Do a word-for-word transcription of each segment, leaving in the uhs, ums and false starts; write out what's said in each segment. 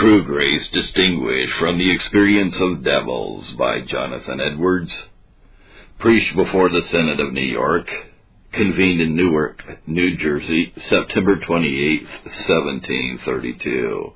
True Grace Distinguished from the Experience of Devils by Jonathan Edwards. Preached before the Synod of New York. Convened in Newark, New Jersey, September twenty-eighth, seventeen thirty-two.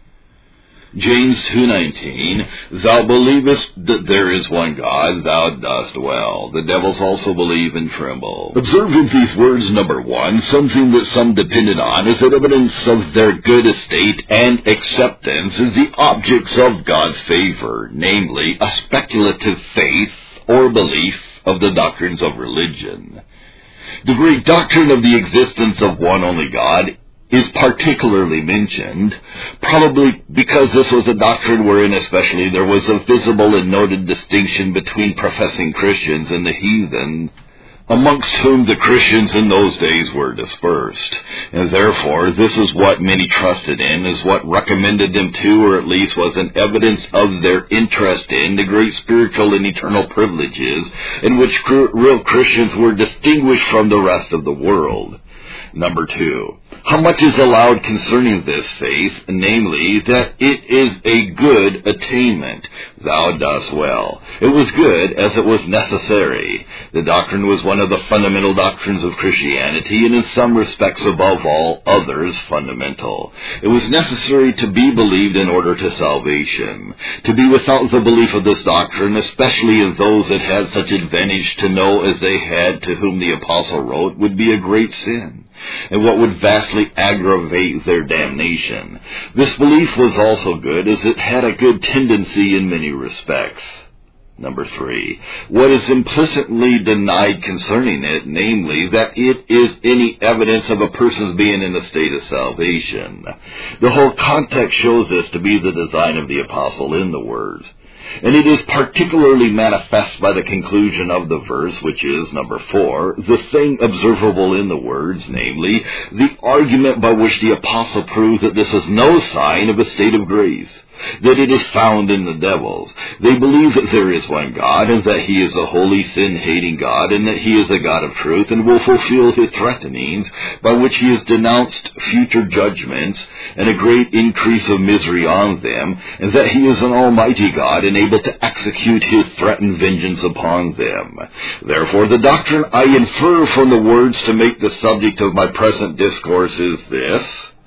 James two nineteen, Thou believest that there is one God, thou dost well. The devils also believe and tremble. Observe in these words, number one, something that some depended on is that evidence of their good estate and acceptance is the objects of God's favor, namely, a speculative faith or belief of the doctrines of religion. The great doctrine of the existence of one only God is particularly mentioned, probably because this was a doctrine wherein especially there was a visible and noted distinction between professing Christians and the heathen, amongst whom the Christians in those days were dispersed. And therefore, this is what many trusted in, is what recommended them to, or at least was an evidence of their interest in, the great spiritual and eternal privileges in which real Christians were distinguished from the rest of the world. Number two, how much is allowed concerning this faith, namely, that it is a good attainment. Thou dost well. It was good as it was necessary. The doctrine was one of the fundamental doctrines of Christianity, and in some respects above all others fundamental. It was necessary to be believed in order to salvation. To be without the belief of this doctrine, especially in those that had such advantage to know as they had to whom the apostle wrote, would be a great sin, and what would vastly aggravate their damnation. This belief was also good, as it had a good tendency in many respects. Number three, what is implicitly denied concerning it, namely, that it is any evidence of a person's being in a state of salvation. The whole context shows this to be the design of the apostle in the words. And it is particularly manifest by the conclusion of the verse, which is, number four, the thing observable in the words, namely, the argument by which the apostle proves that this is no sign of a state of grace, that it is found in the devils. They believe that there is one God, and that he is a holy, sin-hating God, and that he is a God of truth, and will fulfill his threatenings, by which he has denounced future judgments, and a great increase of misery on them, and that he is an almighty God, and able to execute his threatened vengeance upon them. Therefore, the doctrine I infer from the words to make the subject of my present discourse is this: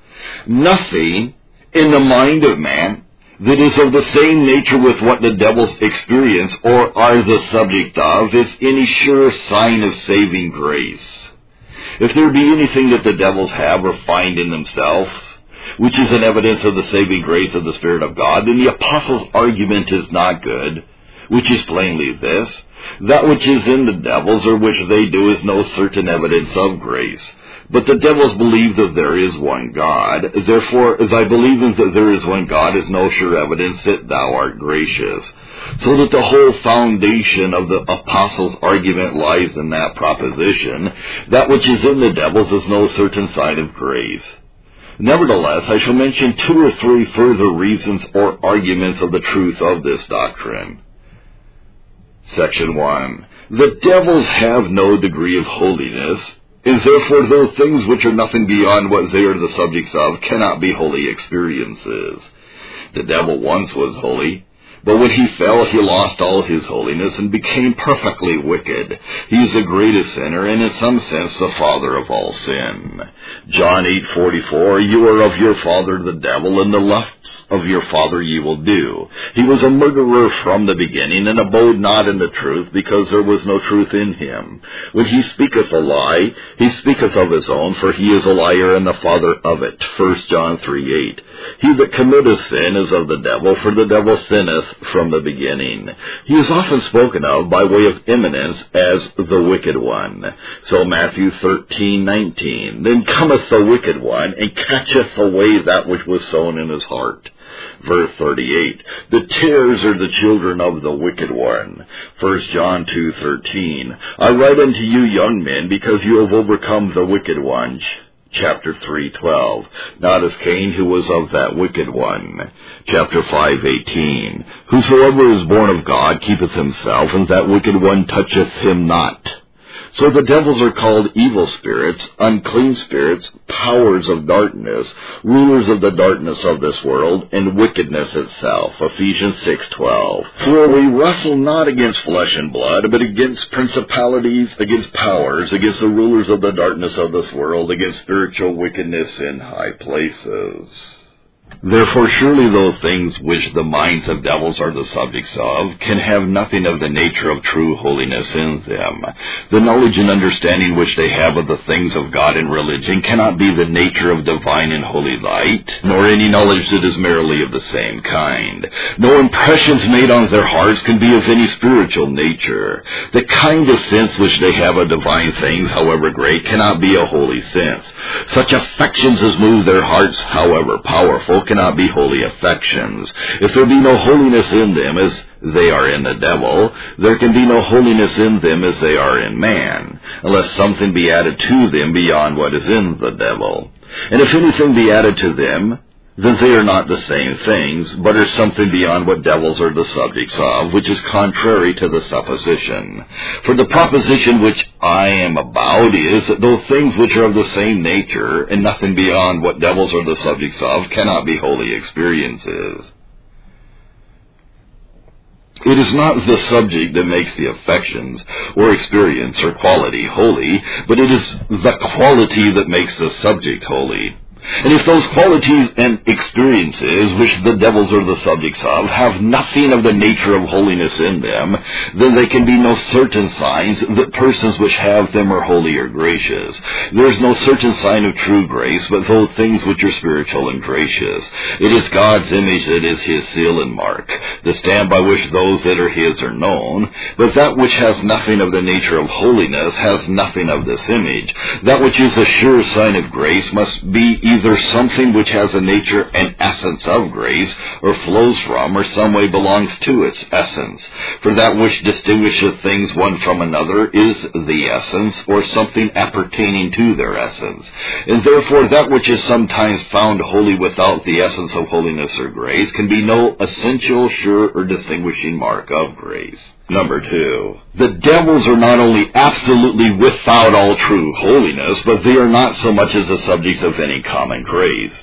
nothing in the mind of man that is of the same nature with what the devils experience or are the subject of is any sure sign of saving grace. If there be anything that the devils have or find in themselves, which is an evidence of the saving grace of the Spirit of God, then the apostle's argument is not good, which is plainly this: that which is in the devils, or which they do, is no certain evidence of grace. But the devils believe that there is one God. Therefore, thy believing that there is one God is no sure evidence that thou art gracious. So that the whole foundation of the apostle's argument lies in that proposition: that which is in the devils is no certain sign of grace. Nevertheless, I shall mention two or three further reasons or arguments of the truth of this doctrine. Section one. The devils have no degree of holiness, and therefore those things which are nothing beyond what they are the subjects of cannot be holy experiences. The devil once was holy, but when he fell, he lost all his holiness and became perfectly wicked. He is the greatest sinner, and in some sense the father of all sin. John eight forty-four, you are of your father the devil, and the lusts of your father ye will do. He was a murderer from the beginning, and abode not in the truth, because there was no truth in him. When he speaketh a lie, he speaketh of his own, for he is a liar and the father of it. First John three eight. He that committeth sin is of the devil, for the devil sinneth from the beginning. He is often spoken of by way of eminence as the wicked one. So Matthew thirteen nineteen, then cometh the wicked one, and catcheth away that which was sown in his heart. Verse thirty-eight, the tares are the children of the wicked one. First John two thirteen, I write unto you young men, because you have overcome the wicked one. Chapter three twelve, not as Cain, who was of that wicked one. Chapter five eighteen, whosoever is born of God keepeth himself, and that wicked one toucheth him not. So the devils are called evil spirits, unclean spirits, powers of darkness, rulers of the darkness of this world, and wickedness itself. Ephesians six twelve. For we wrestle not against flesh and blood, but against principalities, against powers, against the rulers of the darkness of this world, against spiritual wickedness in high places. Therefore surely those things which the minds of devils are the subjects of can have nothing of the nature of true holiness in them. The knowledge and understanding which they have of the things of God and religion cannot be the nature of divine and holy light, nor any knowledge that is merely of the same kind. No impressions made on their hearts can be of any spiritual nature. The kind of sense which they have of divine things, however great, cannot be a holy sense. Such affections as move their hearts, however powerful, cannot be holy affections. If there be no holiness in them as they are in the devil, there can be no holiness in them as they are in man, unless something be added to them beyond what is in the devil. And if anything be added to them, then they are not the same things, but are something beyond what devils are the subjects of, which is contrary to the supposition. For the proposition which I am about is that those things which are of the same nature, and nothing beyond what devils are the subjects of, cannot be holy experiences. It is not the subject that makes the affections, or experience, or quality holy, but it is the quality that makes the subject holy. And if those qualities and experiences which the devils are the subjects of have nothing of the nature of holiness in them, then there can be no certain signs that persons which have them are holy or gracious. There is no certain sign of true grace, but those things which are spiritual and gracious. It is God's image that is his seal and mark, the stamp by which those that are his are known. But that which has nothing of the nature of holiness has nothing of this image. That which is a sure sign of grace must be either something which has a nature and essence of grace, or flows from, or some way belongs to its essence. For that which distinguisheth things one from another is the essence, or something appertaining to their essence. And therefore that which is sometimes found holy without the essence of holiness or grace can be no essential, sure, or distinguishing mark of grace. Number two, the devils are not only absolutely without all true holiness, but they are not so much as the subjects of any common grace.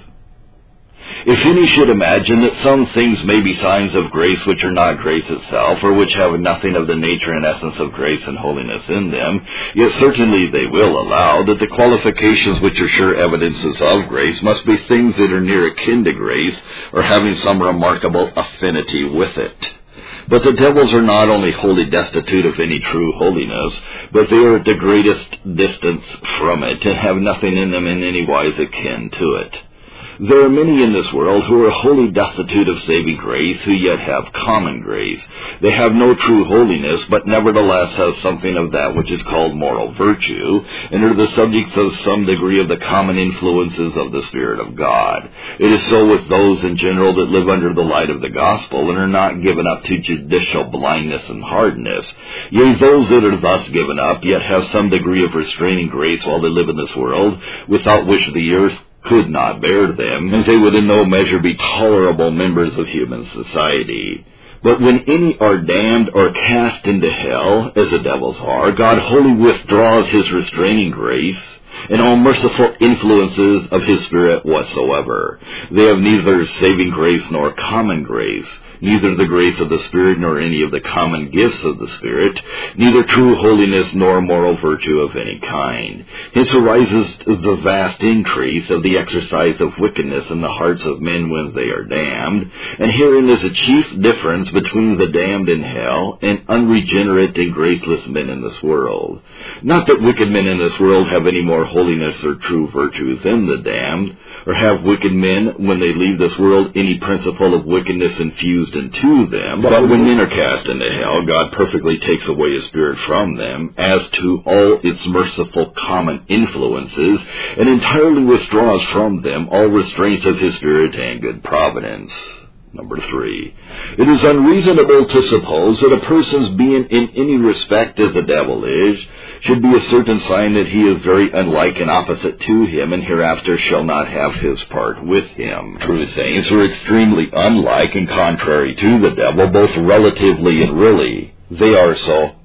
If any should imagine that some things may be signs of grace which are not grace itself, or which have nothing of the nature and essence of grace and holiness in them, yet certainly they will allow that the qualifications which are sure evidences of grace must be things that are near akin to grace, or having some remarkable affinity with it. But the devils are not only wholly destitute of any true holiness, but they are at the greatest distance from it, and have nothing in them in any wise akin to it. There are many in this world who are wholly destitute of saving grace, who yet have common grace. They have no true holiness, but nevertheless have something of that which is called moral virtue, and are the subjects of some degree of the common influences of the Spirit of God. It is so with those in general that live under the light of the gospel, and are not given up to judicial blindness and hardness. Yea, those that are thus given up, yet have some degree of restraining grace while they live in this world, without which the earth could not bear them, and they would in no measure be tolerable members of human society. But when any are damned or cast into hell, as the devils are, God wholly withdraws his restraining grace and all merciful influences of his Spirit whatsoever. They have neither saving grace nor common grace, neither the grace of the Spirit nor any of the common gifts of the Spirit, neither true holiness nor moral virtue of any kind. Hence arises the vast increase of the exercise of wickedness in the hearts of men when they are damned, and herein is a chief difference between the damned in hell and unregenerate and graceless men in this world. Not that wicked men in this world have any more holiness or true virtue than the damned, or have wicked men, when they leave this world, any principle of wickedness infused into them. But when men are cast into hell, God perfectly takes away his Spirit from them, as to all its merciful common influences, and entirely withdraws from them all restraints of his Spirit and good providence. Number three, it is unreasonable to suppose that a person's being in any respect as the devil is, should be a certain sign that he is very unlike and opposite to him, and hereafter shall not have his part with him. True saints are extremely unlike and contrary to the devil, both relatively and really. They are so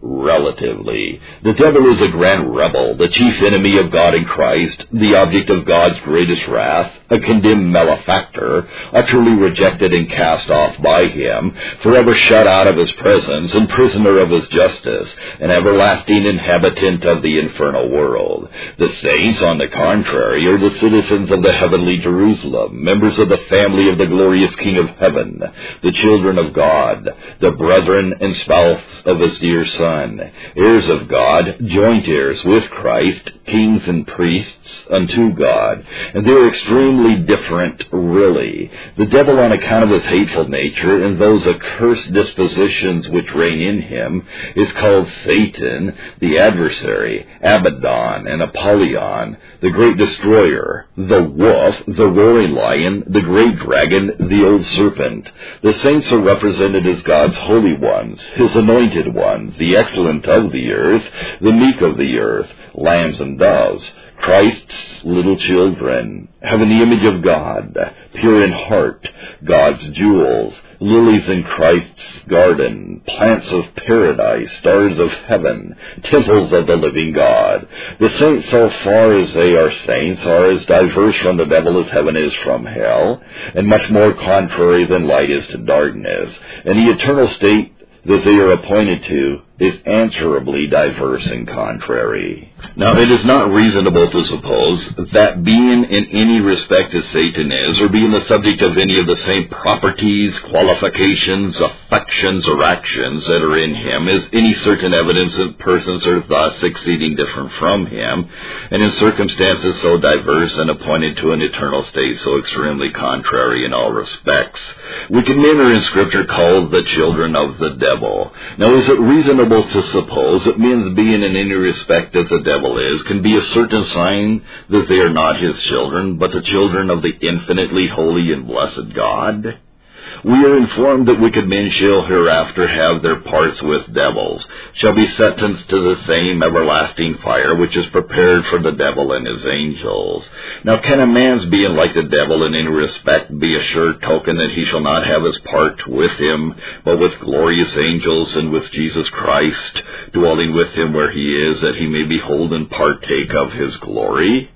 relatively. The devil is a grand rebel, the chief enemy of God and Christ, the object of God's greatest wrath, a condemned malefactor, utterly rejected and cast off by him, forever shut out of his presence, and prisoner of his justice, an everlasting inhabitant of the infernal world. The saints, on the contrary, are the citizens of the heavenly Jerusalem, members of the family of the glorious King of heaven, the children of God, the brethren and spouse of his dear Son, heirs of God, joint heirs with Christ, kings and priests unto God. And they are extremely different, really. The devil, on account of his hateful nature and those accursed dispositions which reign in him, is called Satan, the adversary, Abaddon, and Apollyon, the great destroyer, the wolf, the roaring lion, the great dragon, the old serpent. The saints are represented as God's holy ones, his anointed ones, the excellent of the earth, the meek of the earth, lambs and doves, Christ's little children, having the image of God, pure in heart, God's jewels, lilies in Christ's garden, plants of paradise, stars of heaven, temples of the living God. The saints, so far as they are saints, are as diverse from the devil as heaven is from hell, and much more contrary than light is to darkness. And the eternal state that they are appointed to is answerably diverse and contrary. Now, it is not reasonable to suppose that being in any respect as Satan is, or being the subject of any of the same properties, qualifications, affections, or actions that are in him, is any certain evidence that persons are thus exceeding different from him, and in circumstances so diverse and appointed to an eternal state so extremely contrary in all respects. Wicked men are in Scripture called the children of the devil. Now, is it reasonable to suppose that men's being in any respect as the devil is can be a certain sign that they are not his children, but the children of the infinitely holy and blessed God? We are informed that wicked men shall hereafter have their parts with devils, shall be sentenced to the same everlasting fire which is prepared for the devil and his angels. Now, can a man's being like the devil in any respect be a sure token that he shall not have his part with him, but with glorious angels and with Jesus Christ, dwelling with him where he is, that he may behold and partake of his glory?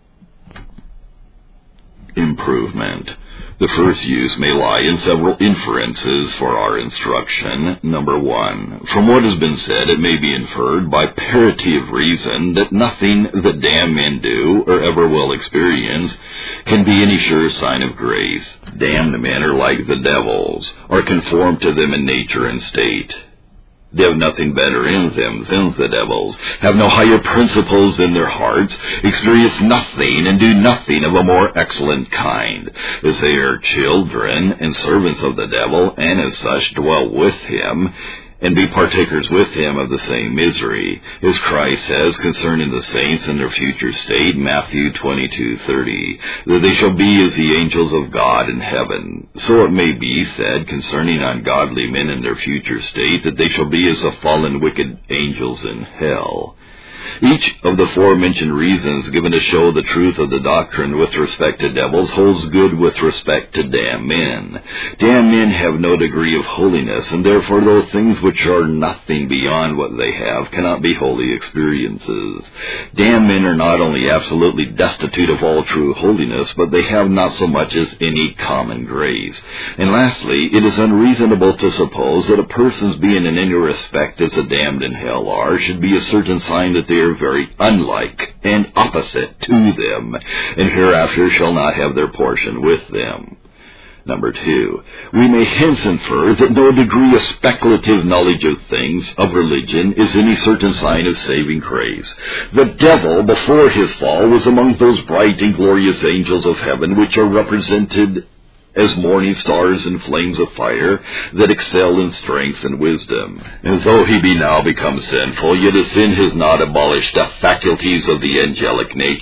Improvement. The first use may lie in several inferences for our instruction. Number one, from what has been said, it may be inferred by parity of reason that nothing that damned men do or ever will experience can be any sure sign of grace. Damned men are like the devils, are conformed to them in nature and state. They have nothing better in them than the devils, have no higher principles in their hearts, experience nothing, and do nothing of a more excellent kind, as they are children and servants of the devil, and as such dwell with him, and be partakers with him of the same misery, as Christ says concerning the saints in their future state, Matthew twenty-two thirty, that they shall be as the angels of God in heaven. So it may be said concerning ungodly men in their future state, that they shall be as the fallen wicked angels in hell. Each of the forementioned reasons given to show the truth of the doctrine with respect to devils holds good with respect to damned men. Damned men have no degree of holiness, and therefore those things which are nothing beyond what they have cannot be holy experiences. Damned men are not only absolutely destitute of all true holiness, but they have not so much as any common grace. And lastly, it is unreasonable to suppose that a person's being in any respect as the damned in hell are should be a certain sign that they are very unlike and opposite to them, and hereafter shall not have their portion with them. Number two, we may hence infer that no degree of speculative knowledge of things, of religion, is any certain sign of saving grace. The devil, before his fall, was among those bright and glorious angels of heaven which are represented as morning stars and flames of fire that excel in strength and wisdom. And though he be now become sinful, yet his sin has not abolished the faculties of the angelic nature,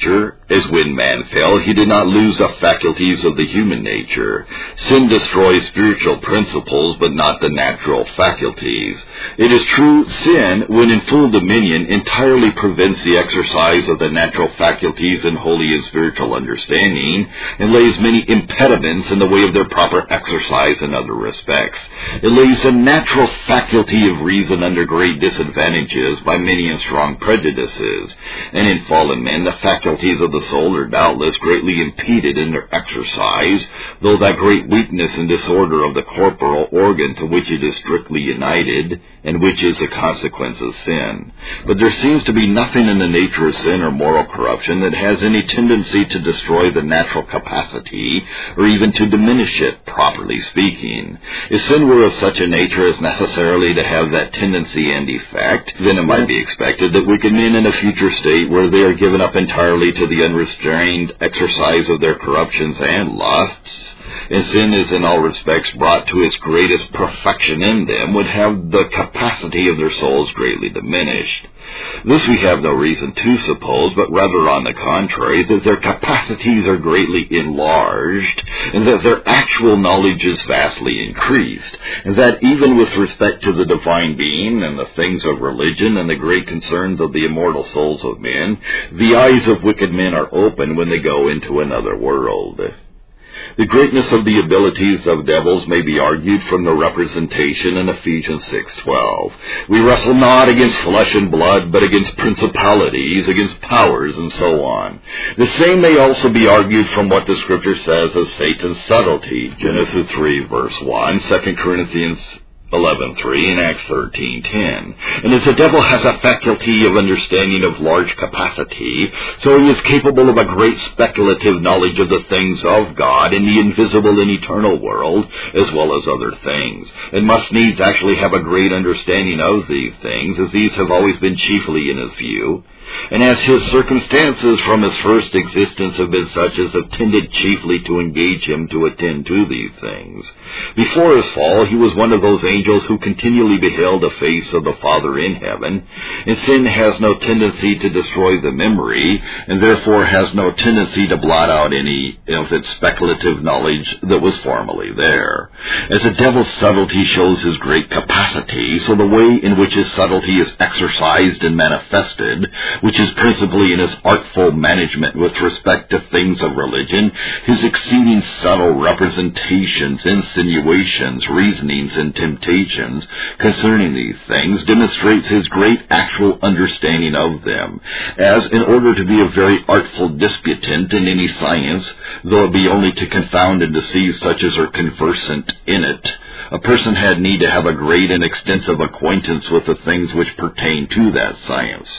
As when man fell, he did not lose the faculties of the human nature. Sin destroys spiritual principles, but not the natural faculties. It is true, sin, when in full dominion, entirely prevents the exercise of the natural faculties in holy and spiritual understanding, and lays many impediments in the way of their proper exercise in other respects. It lays the natural faculty of reason under great disadvantages by many and strong prejudices, and in fallen men the faculties of the soul are doubtless greatly impeded in their exercise, though that great weakness and disorder of the corporal organ to which it is strictly united, and which is a consequence of sin. But there seems to be nothing in the nature of sin or moral corruption that has any tendency to destroy the natural capacity, or even to diminish it, properly speaking. If sin were of such a nature as necessarily to have that tendency and effect, then it might be expected that wicked men in a future state, where they are given up entirely to the unrestrained exercise of their corruptions and lusts, and sin is in all respects brought to its greatest perfection in them, would have the capacity of their souls greatly diminished. This we have no reason to suppose, but rather on the contrary, that their capacities are greatly enlarged, and that their actual knowledge is vastly increased, and that even with respect to the divine being and the things of religion and the great concerns of the immortal souls of men, the eyes of wicked men are open when they go into another world. The greatness of the abilities of devils may be argued from the representation in Ephesians six twelve. We wrestle not against flesh and blood, but against principalities, against powers, and so on. The same may also be argued from what the Scripture says as Satan's subtlety, Genesis three verse one, Second Corinthians eleven three, and Acts thirteen ten. And as the devil has a faculty of understanding of large capacity, so he is capable of a great speculative knowledge of the things of God in the invisible and eternal world, as well as other things, and must needs actually have a great understanding of these things, as these have always been chiefly in his view. And as his circumstances from his first existence have been such as have tended chiefly to engage him to attend to these things. Before his fall, he was one of those angels who continually beheld the face of the Father in heaven, and sin has no tendency to destroy the memory, and therefore has no tendency to blot out any of its speculative knowledge that was formerly there. As the devil's subtlety shows his great capacity, so the way in which his subtlety is exercised and manifested, which is principally in his artful management with respect to things of religion, his exceeding subtle representations, insinuations, reasonings, and temptations concerning these things, demonstrates his great actual understanding of them, as in order to be a very artful disputant in any science, though it be only to confound and deceive such as are conversant in it, a person had need to have a great and extensive acquaintance with the things which pertain to that science.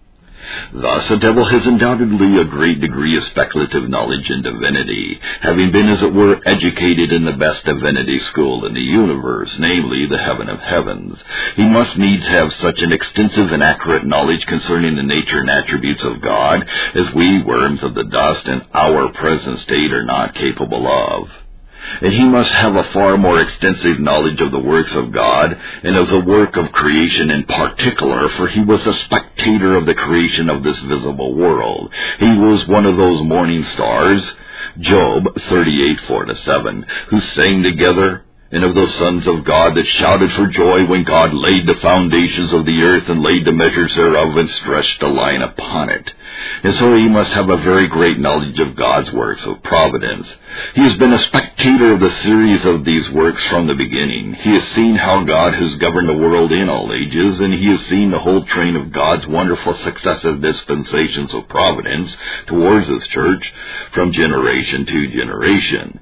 Thus, the devil has undoubtedly a great degree of speculative knowledge in divinity, having been, as it were, educated in the best divinity school in the universe, namely the heaven of heavens. He must needs have such an extensive and accurate knowledge concerning the nature and attributes of God as we, worms of the dust, in our present state are not capable of. And he must have a far more extensive knowledge of the works of God, and of the work of creation in particular, for he was a spectator of the creation of this visible world. He was one of those morning stars, Job thirty-eight four to seven, who sang together, and of those sons of God that shouted for joy when God laid the foundations of the earth and laid the measures thereof and stretched a line upon it. And so he must have a very great knowledge of God's works of providence. He has been a spectator of the series of these works from the beginning. He has seen how God has governed the world in all ages, and he has seen the whole train of God's wonderful successive dispensations of providence towards his church from generation to generation.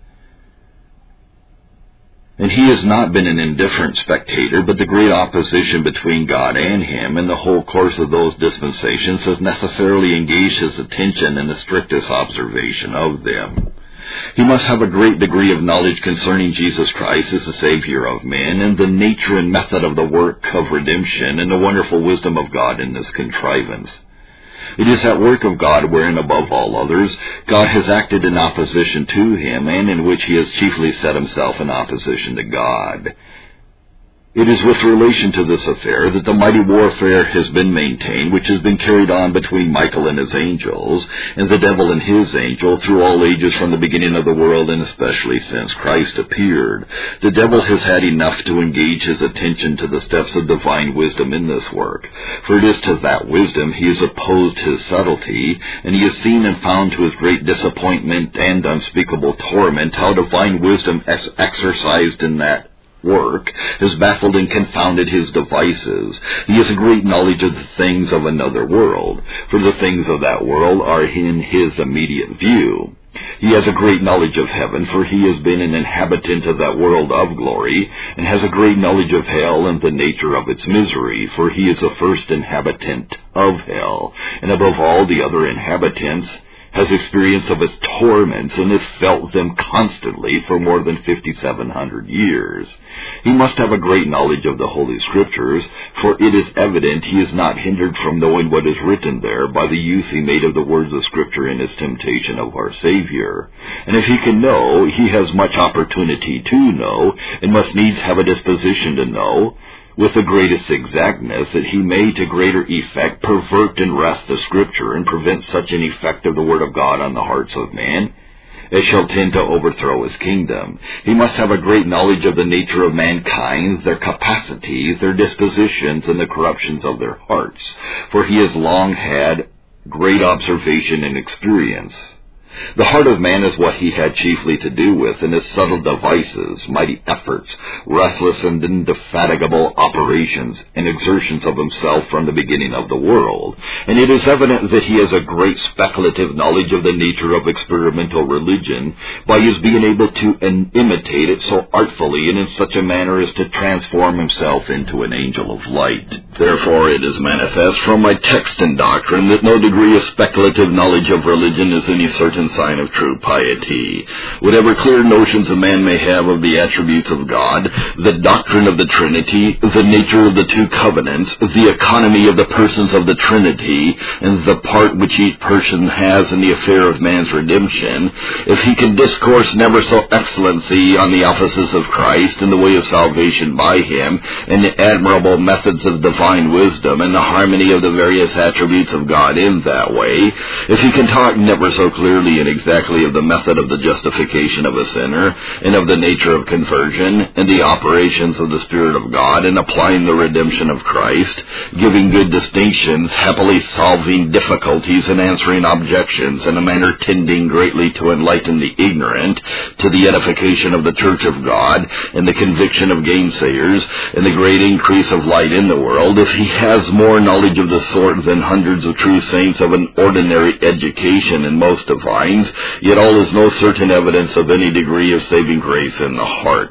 And he has not been an indifferent spectator, but the great opposition between God and him in the whole course of those dispensations has necessarily engaged his attention in the strictest observation of them. He must have a great degree of knowledge concerning Jesus Christ as the Savior of men, and the nature and method of the work of redemption, and the wonderful wisdom of God in this contrivance. It is that work of God wherein, above all others, God has acted in opposition to him, and in which he has chiefly set himself in opposition to God. It is with relation to this affair that the mighty warfare has been maintained, which has been carried on between Michael and his angels, and the devil and his angel, through all ages from the beginning of the world, and especially since Christ appeared. The devil has had enough to engage his attention to the steps of divine wisdom in this work, for it is to that wisdom he has opposed his subtlety, and he has seen and found to his great disappointment and unspeakable torment how divine wisdom ex- exercised in that work has baffled and confounded his devices. He has a great knowledge of the things of another world, for the things of that world are in his immediate view. He has a great knowledge of heaven, for he has been an inhabitant of that world of glory, and has a great knowledge of hell and the nature of its misery, for he is a first inhabitant of hell, and above all the other inhabitants has experience of its torments, and has felt them constantly for more than fifty-seven hundred years. He must have a great knowledge of the Holy Scriptures, for it is evident he is not hindered from knowing what is written there by the use he made of the words of Scripture in his temptation of our Savior. And if he can know, he has much opportunity to know, and must needs have a disposition to know, with the greatest exactness, that he may to greater effect pervert and wrest the Scripture, and prevent such an effect of the Word of God on the hearts of man as shall tend to overthrow his kingdom. He must have a great knowledge of the nature of mankind, their capacities, their dispositions, and the corruptions of their hearts, for he has long had great observation and experience. The heart of man is what he had chiefly to do with, and his subtle devices, mighty efforts, restless and indefatigable operations, and exertions of himself from the beginning of the world. And it is evident that he has a great speculative knowledge of the nature of experimental religion, by his being able to in- imitate it so artfully and in such a manner as to transform himself into an angel of light. Therefore it is manifest from my text and doctrine that no degree of speculative knowledge of religion is any certain sign of true piety. Whatever clear notions a man may have of the attributes of God, the doctrine of the Trinity, the nature of the two covenants, the economy of the persons of the Trinity, and the part which each person has in the affair of man's redemption, if he can discourse never so excellency on the offices of Christ and the way of salvation by him, and the admirable methods of divine wisdom, and the harmony of the various attributes of God in that way, if he can talk never so clearly and exactly of the method of the justification of a sinner, and of the nature of conversion, and the operations of the Spirit of God, and applying the redemption of Christ, giving good distinctions, happily solving difficulties, and answering objections, in a manner tending greatly to enlighten the ignorant, to the edification of the church of God, and the conviction of gainsayers, and the great increase of light in the world, if he has more knowledge of the sort than hundreds of true saints of an ordinary education and most divines, yet all is no certain evidence of any degree of saving grace in the heart.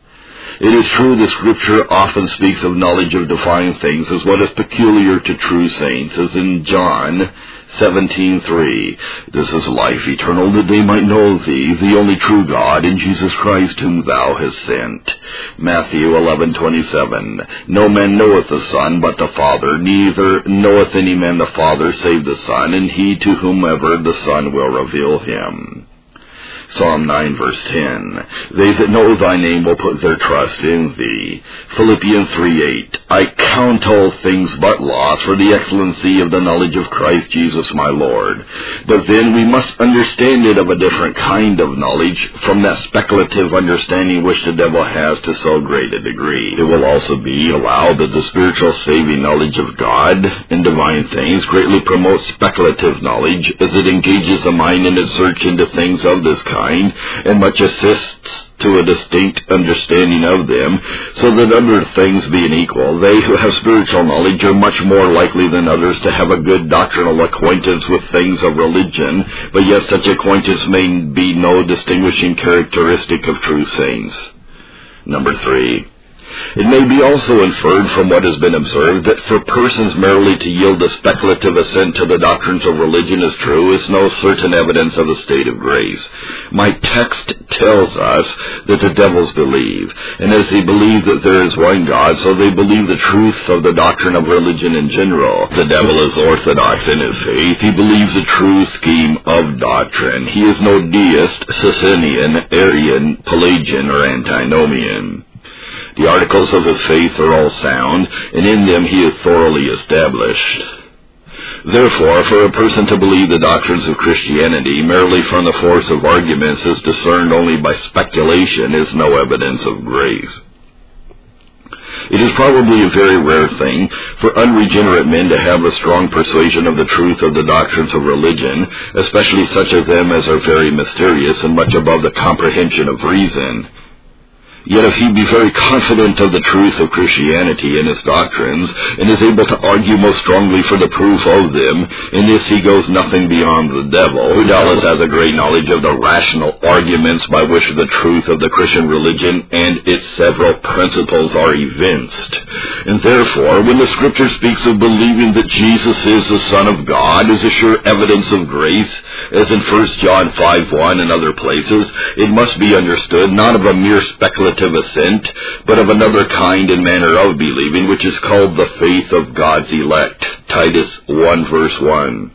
It is true the Scripture often speaks of knowledge of divine things as what is peculiar to true saints, as in John seventeen three. This is life eternal, that they might know thee, the only true God, and Jesus Christ whom thou hast sent. Matthew eleven twenty-seven. No man knoweth the Son but the Father, neither knoweth any man the Father save the Son, and he to whomever the Son will reveal him. Psalm nine verse ten. They that know thy name will put their trust in thee. Philippians three eight. I count all things but loss for the excellency of the knowledge of Christ Jesus my Lord. But then we must understand it of a different kind of knowledge from that speculative understanding which the devil has to so great a degree. It will also be allowed that the spiritual saving knowledge of God and divine things greatly promotes speculative knowledge, as it engages the mind in its search into things of this kind, and much assists to a distinct understanding of them, so that other things being equal, they who have spiritual knowledge are much more likely than others to have a good doctrinal acquaintance with things of religion, but yet such acquaintance may be no distinguishing characteristic of true saints. Number three. It may be also inferred from what has been observed that for persons merely to yield a speculative assent to the doctrines of religion as true is no certain evidence of the state of grace. My text tells us that the devils believe, and as they believe that there is one God, so they believe the truth of the doctrine of religion in general. The devil is orthodox in his faith. He believes the true scheme of doctrine. He is no deist, Socinian, Arian, Pelagian, or Antinomian. The articles of his faith are all sound, and in them he is thoroughly established. Therefore, for a person to believe the doctrines of Christianity merely from the force of arguments is discerned only by speculation is no evidence of grace. It is probably a very rare thing for unregenerate men to have a strong persuasion of the truth of the doctrines of religion, especially such of them as are very mysterious and much above the comprehension of reason. Yet if he be very confident of the truth of Christianity and its doctrines, and is able to argue most strongly for the proof of them, in this he goes nothing beyond the devil, who doubtless has a great knowledge of the rational arguments by which the truth of the Christian religion and its several principles are evinced. And therefore, when the Scripture speaks of believing that Jesus is the Son of God as a sure evidence of grace, as in First John five one and other places, it must be understood not of a mere speculative assent, but of another kind and manner of believing, which is called the faith of God's elect. Titus one verse one.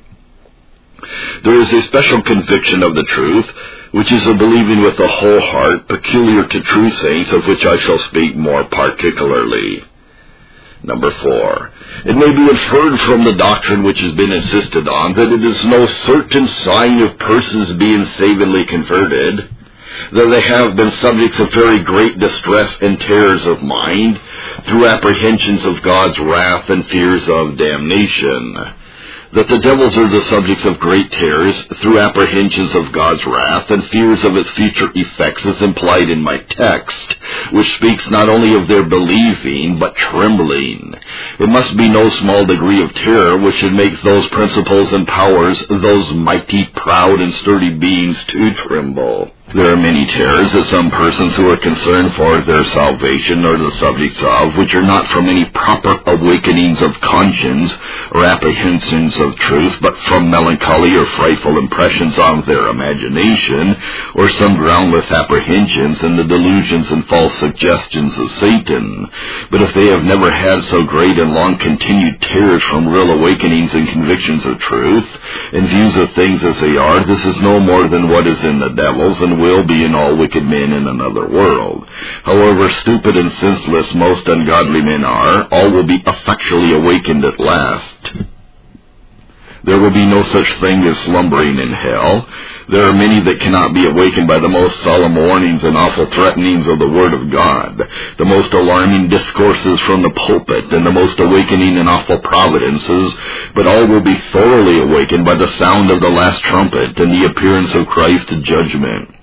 There is a special conviction of the truth, which is a believing with the whole heart, peculiar to true saints, of which I shall speak more particularly. Number four. It may be inferred from the doctrine which has been insisted on that it is no certain sign of persons being savingly converted, though they have been subjects of very great distress and terrors of mind, through apprehensions of God's wrath and fears of damnation. That the devils are the subjects of great terrors, through apprehensions of God's wrath and fears of its future effects, is implied in my text, which speaks not only of their believing, but trembling. It must be no small degree of terror which should make those principles and powers, those mighty, proud, and sturdy beings, to tremble. There are many terrors that some persons who are concerned for their salvation are the subjects of, which are not from any proper awakenings of conscience or apprehensions of truth, but from melancholy or frightful impressions on their imagination, or some groundless apprehensions and the delusions and false suggestions of Satan. But if they have never had so great and long-continued terrors from real awakenings and convictions of truth, and views of things as they are, this is no more than what is in the devils, and will be in all wicked men in another world. However stupid and senseless most ungodly men are, all will be effectually awakened at last. There will be no such thing as slumbering in hell. There are many that cannot be awakened by the most solemn warnings and awful threatenings of the Word of God, the most alarming discourses from the pulpit, and the most awakening and awful providences, but all will be thoroughly awakened by the sound of the last trumpet and the appearance of Christ's judgment.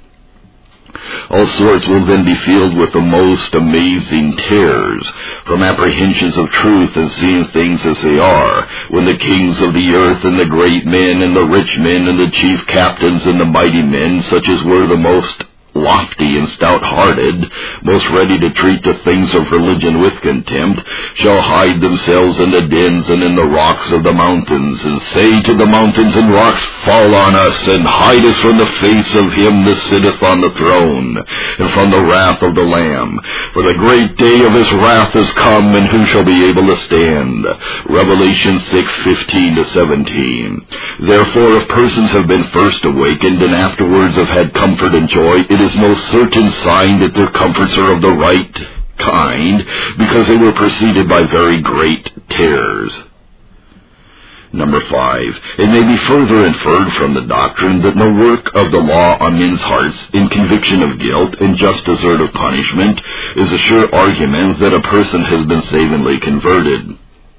All sorts will then be filled with the most amazing terrors, from apprehensions of truth and seeing things as they are, when the kings of the earth and the great men and the rich men and the chief captains and the mighty men, such as were the most lofty and stout-hearted, most ready to treat the things of religion with contempt, shall hide themselves in the dens and in the rocks of the mountains, and say to the mountains and rocks, Fall on us, and hide us from the face of him that sitteth on the throne, and from the wrath of the Lamb. For the great day of his wrath is come, and who shall be able to stand? Revelation six fifteen to seventeen. Therefore, if persons have been first awakened, and afterwards have had comfort and joy, it is no certain sign that their comforts are of the right kind, because they were preceded by very great terrors. Number five, it may be further inferred from the doctrine that no work of the law on men's hearts in conviction of guilt and just desert of punishment is a sure argument that a person has been savingly converted.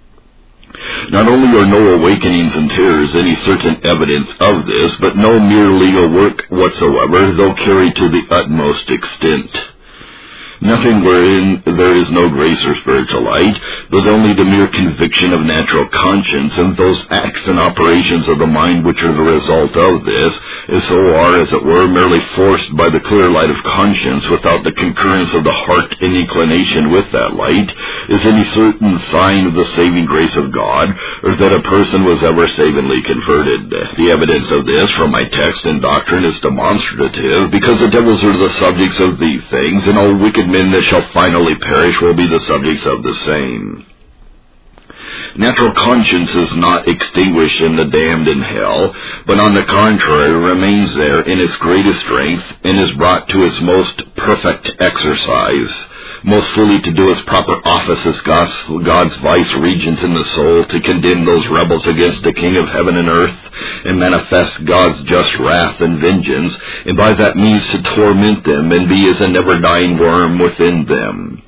Not only are no awakenings and terrors any certain evidence of this, but no mere legal work whatsoever, though carried to the utmost extent. Nothing wherein there is no grace or spiritual light, but only the mere conviction of natural conscience, and those acts and operations of the mind which are the result of this, as so are, as it were, merely forced by the clear light of conscience, without the concurrence of the heart and inclination with that light, is any certain sign of the saving grace of God, or that a person was ever savingly converted. The evidence of this from my text and doctrine is demonstrative, because the devils are the subjects of these things, and all wicked men that shall finally perish will be the subjects of the same. Natural conscience is not extinguished in the damned in hell, but on the contrary remains there in its greatest strength, and is brought to its most perfect exercise. most fully to do its proper office as God's, God's vice-regent in the soul, to condemn those rebels against the King of heaven and earth, and manifest God's just wrath and vengeance, and by that means to torment them and be as a never-dying worm within them.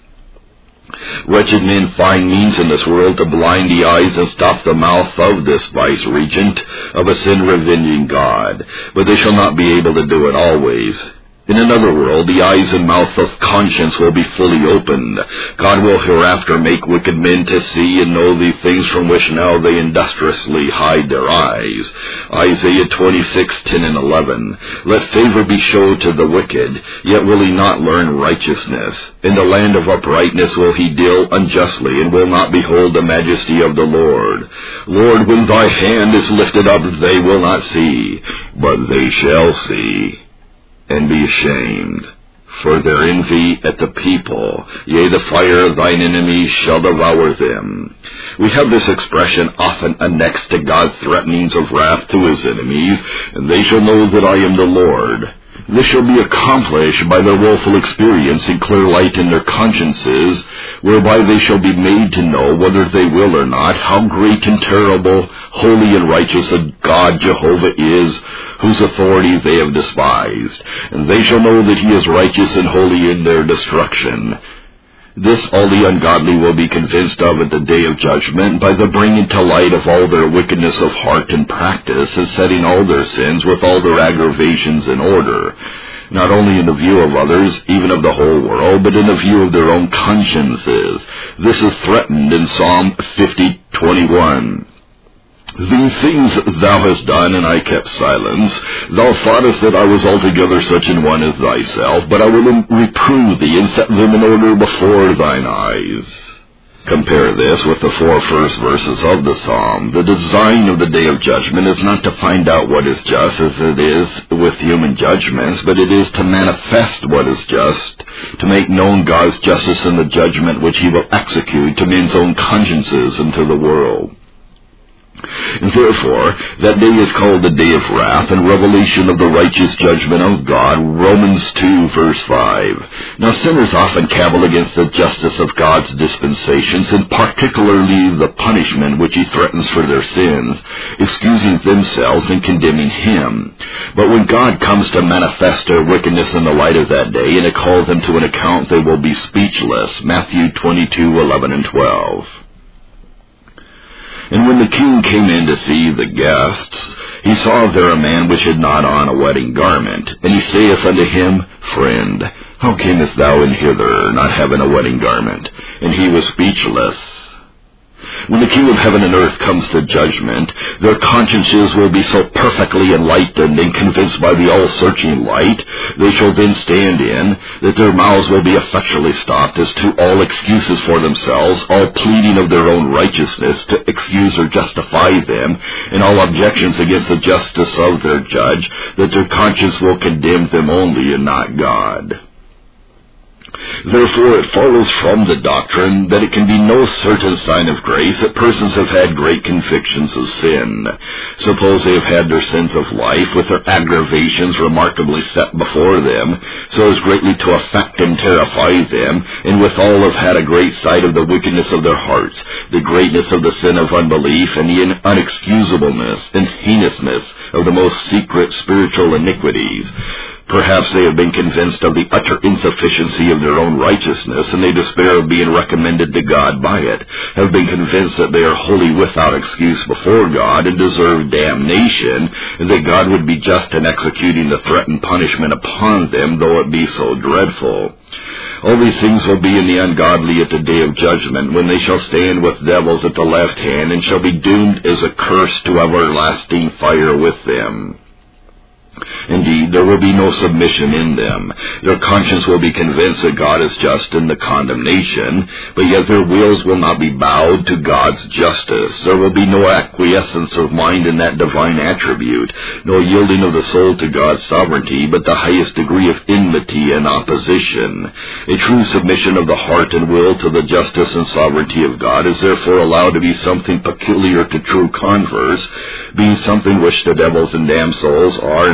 Wretched men find means in this world to blind the eyes and stop the mouth of this vice-regent of a sin-revenging God, but they shall not be able to do it always. In another world, the eyes and mouth of conscience will be fully opened. God will hereafter make wicked men to see and know the things from which now they industriously hide their eyes. Isaiah twenty-six, ten and eleven. Let favor be showed to the wicked, yet will he not learn righteousness. In the land of uprightness will he deal unjustly, and will not behold the majesty of the Lord. Lord, when thy hand is lifted up, they will not see, but they shall see, and be ashamed for their envy at the people. Yea, the fire of thine enemies shall devour them. We have this expression often annexed to God's threatenings of wrath to his enemies, and they shall know that I am the Lord. This shall be accomplished by their woeful experience in clear light in their consciences, whereby they shall be made to know, whether they will or not, how great and terrible, holy and righteous a God Jehovah is, whose authority they have despised. And they shall know that he is righteous and holy in their destruction. This all the ungodly will be convinced of at the day of judgment, by the bringing to light of all their wickedness of heart and practice, and setting all their sins with all their aggravations in order, not only in the view of others, even of the whole world, but in the view of their own consciences. This is threatened in Psalm fifty, twenty-one. These things thou hast done, and I kept silence. Thou thoughtest that I was altogether such an one as thyself, but I will reprove thee, and set them in order before thine eyes. Compare this with the four first verses of the psalm. The design of the day of judgment is not to find out what is just, as it is with human judgments, but it is to manifest what is just, to make known God's justice in the judgment which he will execute to men's own consciences and to the world. And therefore, that day is called the day of wrath and revelation of the righteous judgment of God, Romans two, verse five. Now sinners often cavil against the justice of God's dispensations, and particularly the punishment which he threatens for their sins, excusing themselves and condemning him. But when God comes to manifest their wickedness in the light of that day, and to call them to an account, they will be speechless, Matthew twenty-two, eleven and twelve. And when the king came in to see the guests, he saw there a man which had not on a wedding garment. And he saith unto him, Friend, how camest thou in hither, not having a wedding garment? And he was speechless. When the King of heaven and earth comes to judgment, their consciences will be so perfectly enlightened and convinced by the all-searching light they shall then stand in, that their mouths will be effectually stopped as to all excuses for themselves, all pleading of their own righteousness to excuse or justify them, and all objections against the justice of their judge, that their conscience will condemn them only and not God. Therefore it follows from the doctrine that it can be no certain sign of grace that persons have had great convictions of sin. Suppose they have had their sins of life, with their aggravations remarkably set before them, so as greatly to affect and terrify them, and withal have had a great sight of the wickedness of their hearts, the greatness of the sin of unbelief, and the unexcusableness and heinousness of the most secret spiritual iniquities. Perhaps they have been convinced of the utter insufficiency of their own righteousness, and they despair of being recommended to God by it, have been convinced that they are wholly without excuse before God and deserve damnation, and that God would be just in executing the threatened punishment upon them, though it be so dreadful. All these things will be in the ungodly at the day of judgment, when they shall stand with devils at the left hand, and shall be doomed as a curse to everlasting fire with them. Indeed, there will be no submission in them. Their conscience will be convinced that God is just in the condemnation, but yet their wills will not be bowed to God's justice. There will be no acquiescence of mind in that divine attribute, no yielding of the soul to God's sovereignty, but the highest degree of enmity and opposition. A true submission of the heart and will to the justice and sovereignty of God is therefore allowed to be something peculiar to true converts, being something which the devils and damned souls are and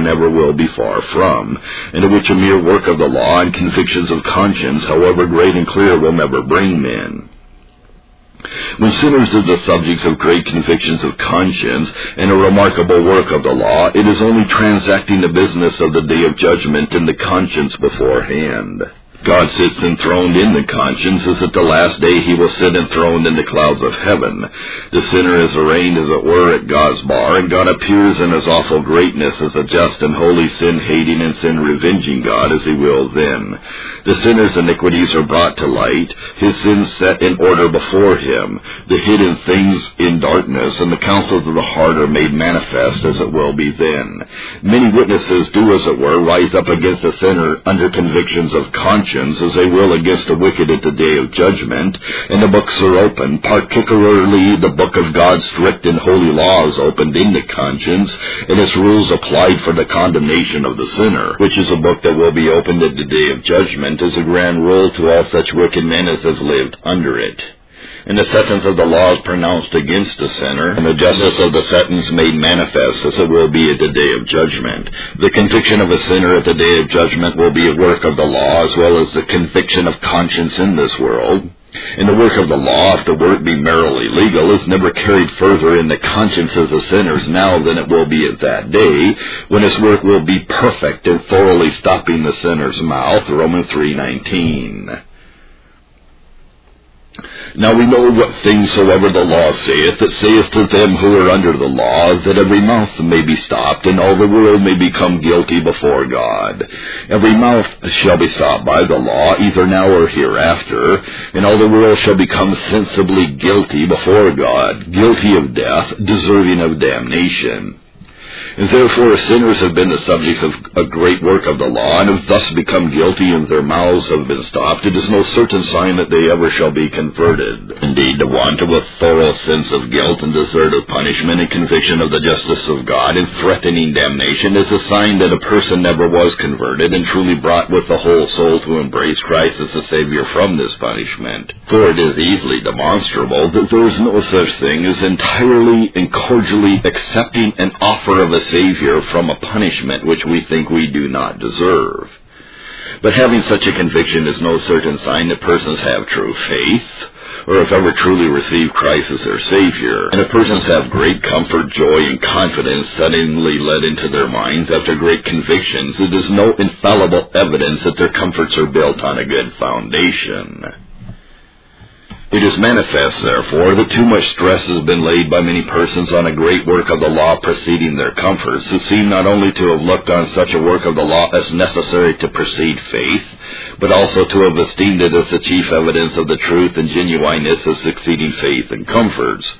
never will be far from, and to which a mere work of the law and convictions of conscience, however great and clear, will never bring men. When sinners are the subjects of great convictions of conscience and a remarkable work of the law, it is only transacting the business of the day of judgment in the conscience beforehand. God sits enthroned in the conscience, as at the last day he will sit enthroned in the clouds of heaven. The sinner is arraigned, as it were, at God's bar, and God appears in his awful greatness as a just and holy, sin-hating and sin-revenging God, as he will then. The sinner's iniquities are brought to light, his sins set in order before him, the hidden things in darkness, and the counsels of the heart are made manifest, as it will be then. Many witnesses do, as it were, rise up against the sinner under convictions of conscience, as they will against the wicked at the day of judgment, and the books are opened, particularly the book of God's strict and holy laws opened in the conscience, and its rules applied for the condemnation of the sinner, which is a book that will be opened at the day of judgment as a grand rule to all such wicked men as have lived under it. And the sentence of the law is pronounced against the sinner, and the justice of the sentence made manifest, as it will be at the day of judgment. The conviction of a sinner at the day of judgment will be a work of the law, as well as the conviction of conscience in this world. And the work of the law, if the work be merely legal, is never carried further in the consciences of sinners now than it will be at that day, when its work will be perfect in thoroughly stopping the sinner's mouth, Romans three nineteen. Now we know what things soever the law saith, that saith to them who are under the law, that every mouth may be stopped, and all the world may become guilty before God. Every mouth shall be stopped by the law, either now or hereafter, and all the world shall become sensibly guilty before God, guilty of death, deserving of damnation. And therefore sinners have been the subjects of a great work of the law, and have thus become guilty, and their mouths have been stopped. It is no certain sign that they ever shall be converted. Indeed, the want of a thorough sense of guilt and desert of punishment and conviction of the justice of God and threatening damnation is a sign that a person never was converted and truly brought with the whole soul to embrace Christ as a Savior from this punishment. For it is easily demonstrable that there is no such thing as entirely and cordially accepting an offer of a Savior from a punishment which we think we do not deserve. But having such a conviction is no certain sign that persons have true faith, or have ever truly received Christ as their Savior. And if persons have great comfort, joy, and confidence suddenly led into their minds after great convictions, it is no infallible evidence that their comforts are built on a good foundation. It is manifest, therefore, that too much stress has been laid by many persons on a great work of the law preceding their comforts, who seem not only to have looked on such a work of the law as necessary to precede faith, but also to have esteemed it as the chief evidence of the truth and genuineness of succeeding faith and comforts.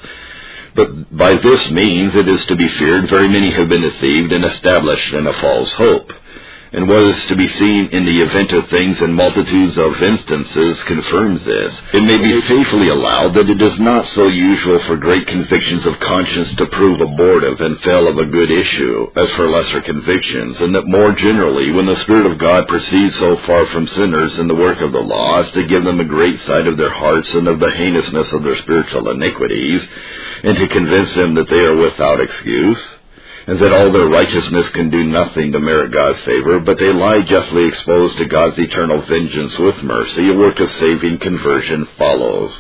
But by this means, it is to be feared, very many have been deceived and established in a false hope. And what is to be seen in the event of things in multitudes of instances confirms this. It may be safely allowed that it is not so usual for great convictions of conscience to prove abortive and fail of a good issue, as for lesser convictions, and that more generally, when the Spirit of God proceeds so far from sinners in the work of the law as to give them a great sight of their hearts and of the heinousness of their spiritual iniquities, and to convince them that they are without excuse, and that all their righteousness can do nothing to merit God's favor, but they lie justly exposed to God's eternal vengeance with mercy, a work of saving conversion follows.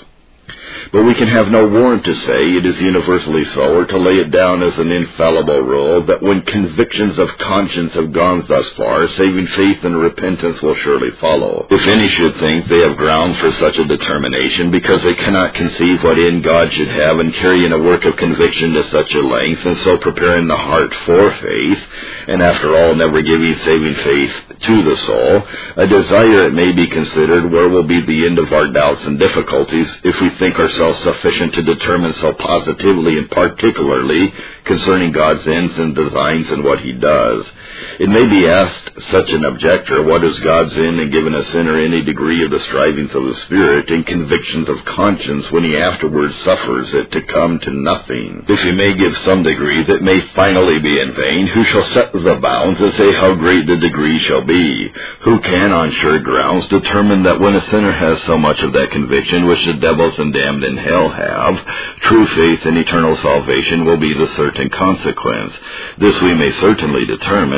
But we can have no warrant to say it is universally so, or to lay it down as an infallible rule, that when convictions of conscience have gone thus far, saving faith and repentance will surely follow. If any should think they have grounds for such a determination, because they cannot conceive what end God should have in carrying a work of conviction to such a length, and so preparing the heart for faith, and after all never giving saving faith to the soul, a desire it may be considered where will be the end of our doubts and difficulties, if we think ourselves sufficient to determine so positively and particularly concerning God's ends and designs and what He does. It may be asked such an objector, what is God's end in giving a sinner any degree of the strivings of the Spirit and convictions of conscience when he afterwards suffers it to come to nothing? If he may give some degree that may finally be in vain, who shall set the bounds and say how great the degree shall be? Who can, on sure grounds, determine that when a sinner has so much of that conviction which the devils and damned in hell have, true faith and eternal salvation will be the certain consequence? This we may certainly determine,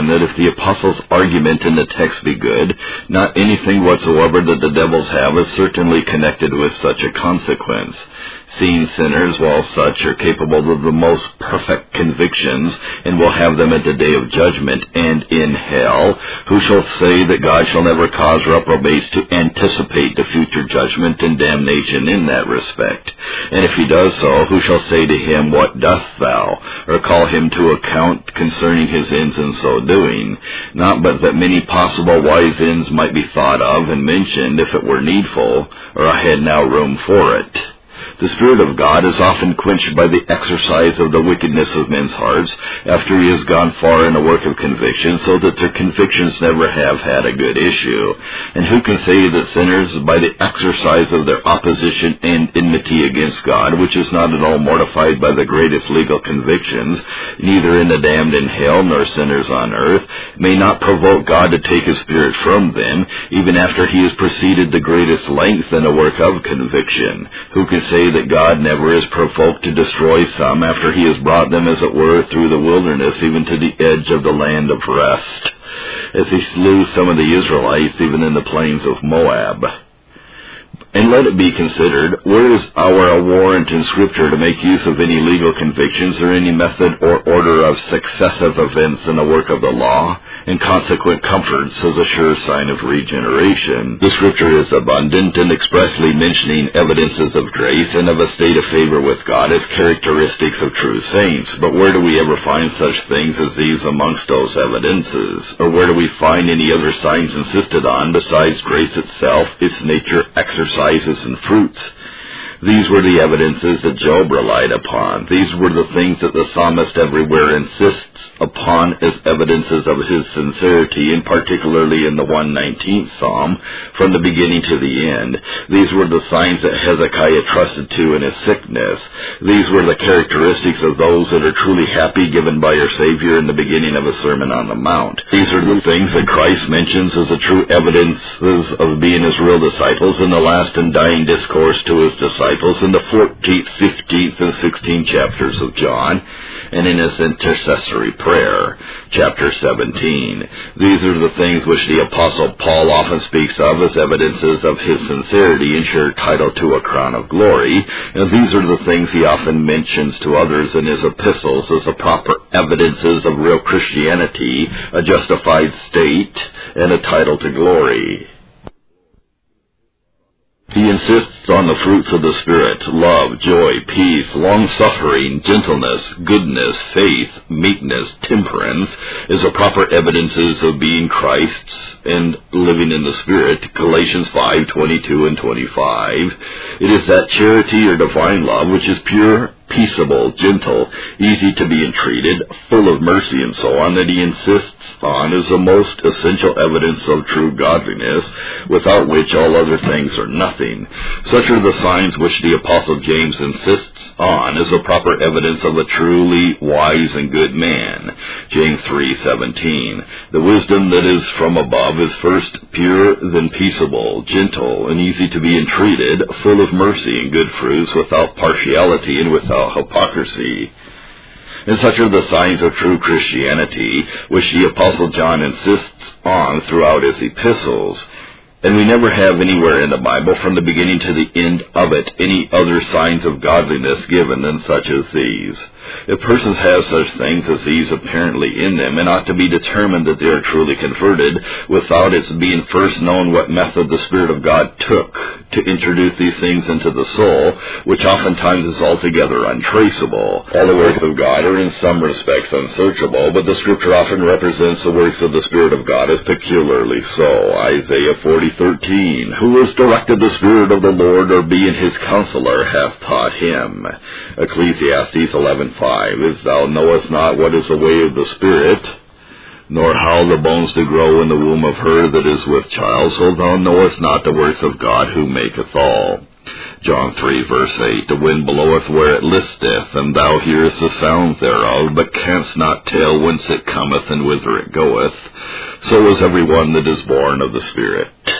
that if the apostle's argument in the text be good, not anything whatsoever that the devils have is certainly connected with such a consequence. Seeing sinners, while such are capable of the most perfect convictions, and will have them at the day of judgment and in hell, who shall say that God shall never cause reprobates to anticipate the future judgment and damnation in that respect? And if he does so, who shall say to him, What dost thou? Or call him to account concerning his ends in so doing? Not but that many possible wise ends might be thought of and mentioned if it were needful, or I had now room for it. The Spirit of God is often quenched by the exercise of the wickedness of men's hearts after he has gone far in a work of conviction, so that their convictions never have had a good issue. And who can say that sinners, by the exercise of their opposition and enmity against God, which is not at all mortified by the greatest legal convictions, neither in the damned in hell nor sinners on earth, may not provoke God to take his Spirit from them, even after he has proceeded the greatest length in a work of conviction? Who can say that God never is provoked to destroy some after he has brought them, as it were, through the wilderness, even to the edge of the land of rest, as he slew some of the Israelites even in the plains of Moab? And let it be considered, where is our warrant in Scripture to make use of any legal convictions or any method or order of successive events in the work of the law, and consequent comforts as a sure sign of regeneration? The Scripture is abundant in expressly mentioning evidences of grace and of a state of favor with God as characteristics of true saints. But where do we ever find such things as these amongst those evidences? Or where do we find any other signs insisted on besides grace itself, its nature, exercise, and fruits? These were the evidences that Job relied upon. These were the things that the psalmist everywhere insists upon as evidences of his sincerity, and particularly in the one nineteenth Psalm, from the beginning to the end. These were the signs that Hezekiah trusted to in his sickness. These were the characteristics of those that are truly happy, given by our Savior in the beginning of a Sermon on the Mount. These are the things that Christ mentions as the true evidences of being his real disciples in the last and dying discourse to his disciples in the fourteenth, fifteenth, and sixteenth chapters of John, and in his intercessory prayer, chapter seventeen. These are the things which the Apostle Paul often speaks of as evidences of his sincerity and sure title to a crown of glory, and these are the things he often mentions to others in his epistles as the proper evidences of real Christianity, a justified state, and a title to glory. He insists on the fruits of the Spirit: love, joy, peace, long-suffering, gentleness, goodness, faith, meekness, temperance, as the proper evidences of being Christ's and living in the Spirit, Galatians five, twenty-two and twenty-five. It is that charity or divine love which is pure, peaceable, gentle, easy to be entreated, full of mercy, and so on, that he insists on as the most essential evidence of true godliness, without which all other things are nothing. Such are the signs which the Apostle James insists on as a proper evidence of a truly wise and good man. James three seventeen. The wisdom that is from above is first pure, then peaceable, gentle, and easy to be entreated, full of mercy and good fruits, without partiality and without hypocrisy. And such are the signs of true Christianity, which the Apostle John insists on throughout his epistles. And we never have anywhere in the Bible, from the beginning to the end of it, any other signs of godliness given than such as these. If persons have such things as these apparently in them, and ought to be determined that they are truly converted, without its being first known what method the Spirit of God took to introduce these things into the soul, which oftentimes is altogether untraceable. All the works of God are in some respects unsearchable, but the Scripture often represents the works of the Spirit of God as peculiarly so. Isaiah forty thirteen. Who has directed the Spirit of the Lord, or being his counselor, hath taught him? Ecclesiastes eleven five. As thou knowest not what is the way of the Spirit, nor how the bones do grow in the womb of her that is with child, so thou knowest not the works of God who maketh all. John three, verse eight. The wind bloweth where it listeth, and thou hearest the sound thereof, but canst not tell whence it cometh and whither it goeth. So is every one that is born of the Spirit.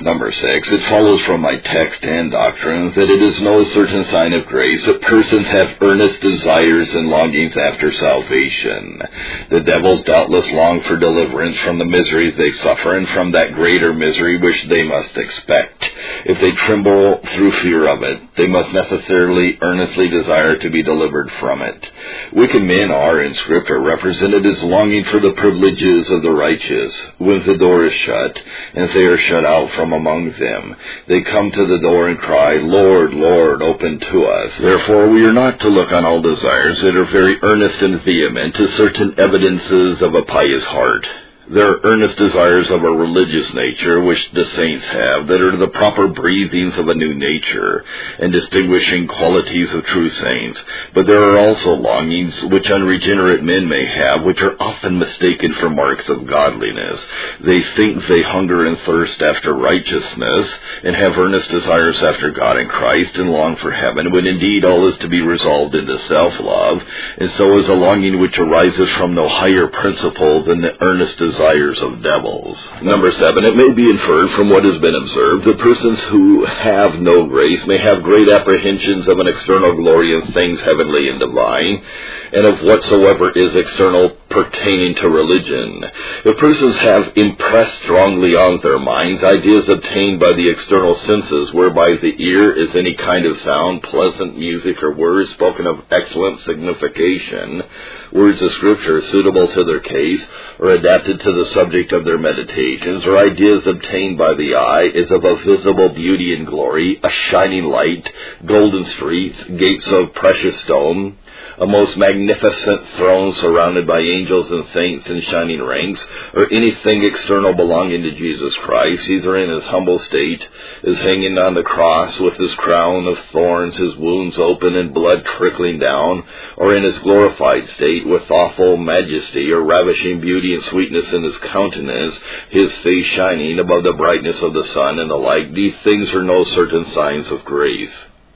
Number six, it follows from my text and doctrine that it is no certain sign of grace that persons have earnest desires and longings after salvation. The devils doubtless long for deliverance from the miseries they suffer and from that greater misery which they must expect. If they tremble through fear of it, they must necessarily earnestly desire to be delivered from it. Wicked men are, in Scripture, represented as longing for the privileges of the righteous. When the door is shut, and they are shut out from among them, they come to the door and cry, Lord, Lord, open to us. Therefore we are not to look on all desires that are very earnest and vehement as certain evidences of a pious heart. There are earnest desires of a religious nature which the saints have that are the proper breathings of a new nature and distinguishing qualities of true saints. But there are also longings which unregenerate men may have, which are often mistaken for marks of godliness. They think they hunger and thirst after righteousness and have earnest desires after God and Christ and long for heaven, when indeed all is to be resolved into self-love, and so is a longing which arises from no higher principle than the earnest desire desires of devils. Number seven, it may be inferred from what has been observed that persons who have no grace may have great apprehensions of an external glory in things heavenly and divine, and of whatsoever is external pertaining to religion. If persons have impressed strongly on their minds ideas obtained by the external senses, whereby the ear is any kind of sound, pleasant music, or words spoken of excellent signification, words of Scripture suitable to their case, or adapted to the subject of their meditations, or ideas obtained by the eye, is of a visible beauty and glory, a shining light, golden streets, gates of precious stone, a most magnificent throne surrounded by angels and saints in shining ranks, or anything external belonging to Jesus Christ, either in his humble state, as hanging on the cross with his crown of thorns, his wounds open and blood trickling down, or in his glorified state with awful majesty, or ravishing beauty and sweetness in his countenance, his face shining above the brightness of the sun, and the like. These things are no certain signs of grace.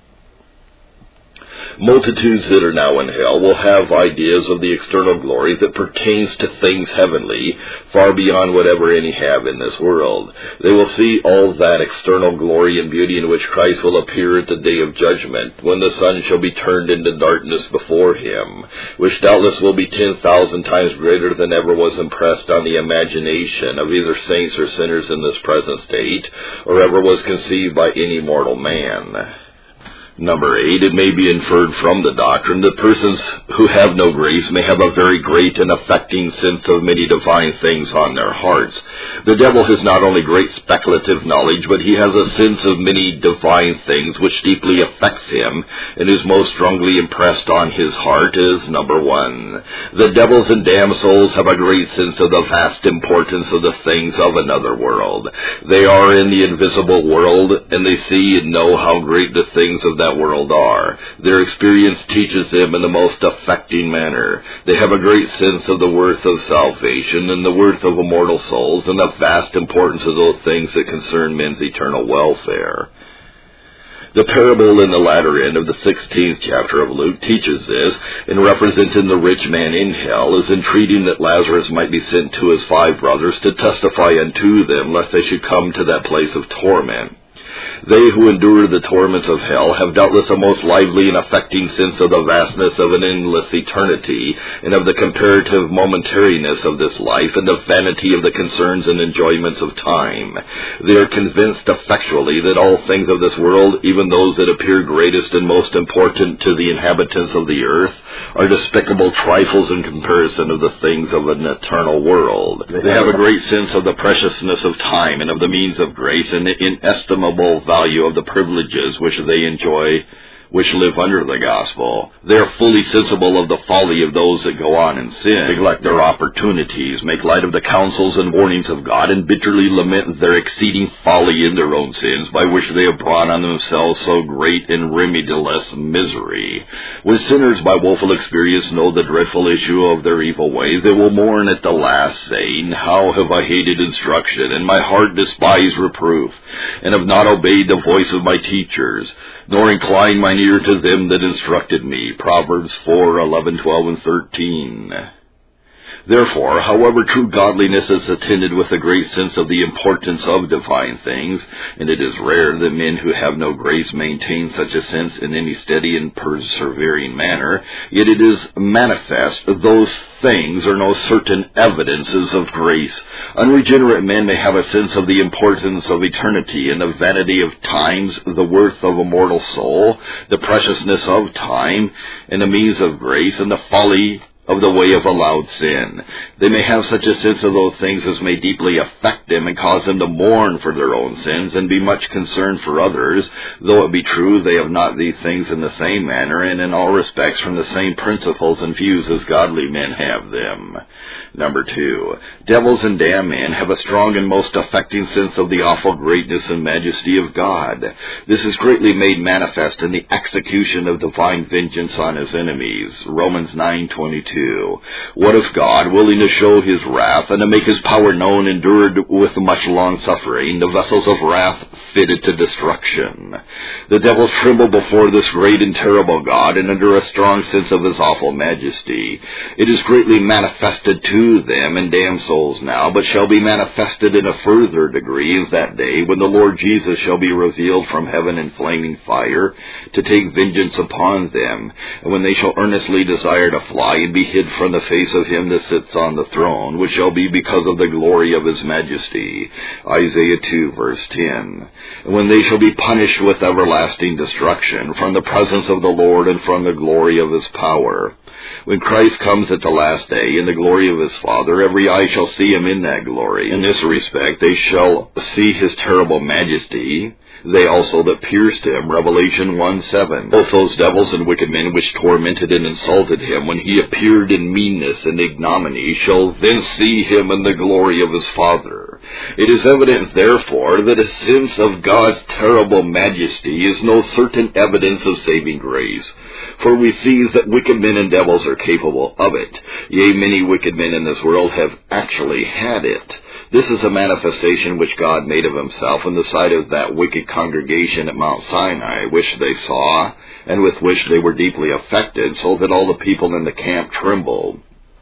Multitudes that are now in hell will have ideas of the external glory that pertains to things heavenly, far beyond whatever any have in this world. They will see all that external glory and beauty in which Christ will appear at the day of judgment, when the sun shall be turned into darkness before him, which doubtless will be ten thousand times greater than ever was impressed on the imagination of either saints or sinners in this present state, or ever was conceived by any mortal man. Number eight, it may be inferred from the doctrine that persons who have no grace may have a very great and affecting sense of many divine things on their hearts. The devil has not only great speculative knowledge, but he has a sense of many divine things which deeply affects him and is most strongly impressed on his heart is, number one, the devils and damned souls have a great sense of the vast importance of the things of another world. They are in the invisible world, and they see and know how great the things of that that world are. Their experience teaches them in the most affecting manner. They have a great sense of the worth of salvation and the worth of immortal souls and the vast importance of those things that concern men's eternal welfare. The parable in the latter end of the sixteenth chapter of Luke teaches this, and representing the rich man in hell as entreating that Lazarus might be sent to his five brothers to testify unto them, lest they should come to that place of torment. They who endure the torments of hell have doubtless a most lively and affecting sense of the vastness of an endless eternity, and of the comparative momentariness of this life, and the vanity of the concerns and enjoyments of time. They are convinced effectually that all things of this world, even those that appear greatest and most important to the inhabitants of the earth, are despicable trifles in comparison of the things of an eternal world. They have a great sense of the preciousness of time and of the means of grace, and the inestimable value of the privileges which they enjoy, which live under the gospel. They are fully sensible of the folly of those that go on in sin, neglect their opportunities, make light of the counsels and warnings of God, and bitterly lament their exceeding folly in their own sins, by which they have brought on themselves so great and remediless misery. When sinners by woeful experience know the dreadful issue of their evil ways, they will mourn at the last, saying, How have I hated instruction, and my heart despised reproof, and have not obeyed the voice of my teachers, nor incline mine ear to them that instructed me. Proverbs four, eleven, twelve, and thirteen. Therefore, however true godliness is attended with a great sense of the importance of divine things, and it is rare that men who have no grace maintain such a sense in any steady and persevering manner, yet it is manifest those things are no certain evidences of grace. Unregenerate men may have a sense of the importance of eternity and the vanity of times, the worth of a mortal soul, the preciousness of time, and the means of grace, and the folly of the way of allowed sin. They may have such a sense of those things as may deeply affect them and cause them to mourn for their own sins and be much concerned for others, though it be true they have not these things in the same manner and in all respects from the same principles and views as godly men have them. Number two, devils and damned men have a strong and most affecting sense of the awful greatness and majesty of God. This is greatly made manifest in the execution of divine vengeance on his enemies. Romans nine twenty-two. What if God, willing to show his wrath and to make his power known, endured with much long suffering the vessels of wrath fitted to destruction? The devils tremble before this great and terrible God and under a strong sense of his awful majesty. It is greatly manifested to them and damned souls now, but shall be manifested in a further degree in that day when the Lord Jesus shall be revealed from heaven in flaming fire to take vengeance upon them, and when they shall earnestly desire to fly and be hid from the face of him that sits on the throne, which shall be because of the glory of his majesty. Isaiah two, verse ten. And when they shall be punished with everlasting destruction from the presence of the Lord and from the glory of his power. When Christ comes at the last day in the glory of his Father, every eye shall see him in that glory. In this respect they shall see his terrible majesty, they also that pierced him. Revelation one seven. Both those devils and wicked men which tormented and insulted him when he appeared in meanness and ignominy shall then see him in the glory of his Father. It is evident, therefore, that a sense of God's terrible majesty is no certain evidence of saving grace. For we see that wicked men and devils are capable of it. Yea, many wicked men in this world have actually had it. This is a manifestation which God made of himself in the sight of that wicked congregation at Mount Sinai, which they saw, and with which they were deeply affected, so that all the people in the camp trembled.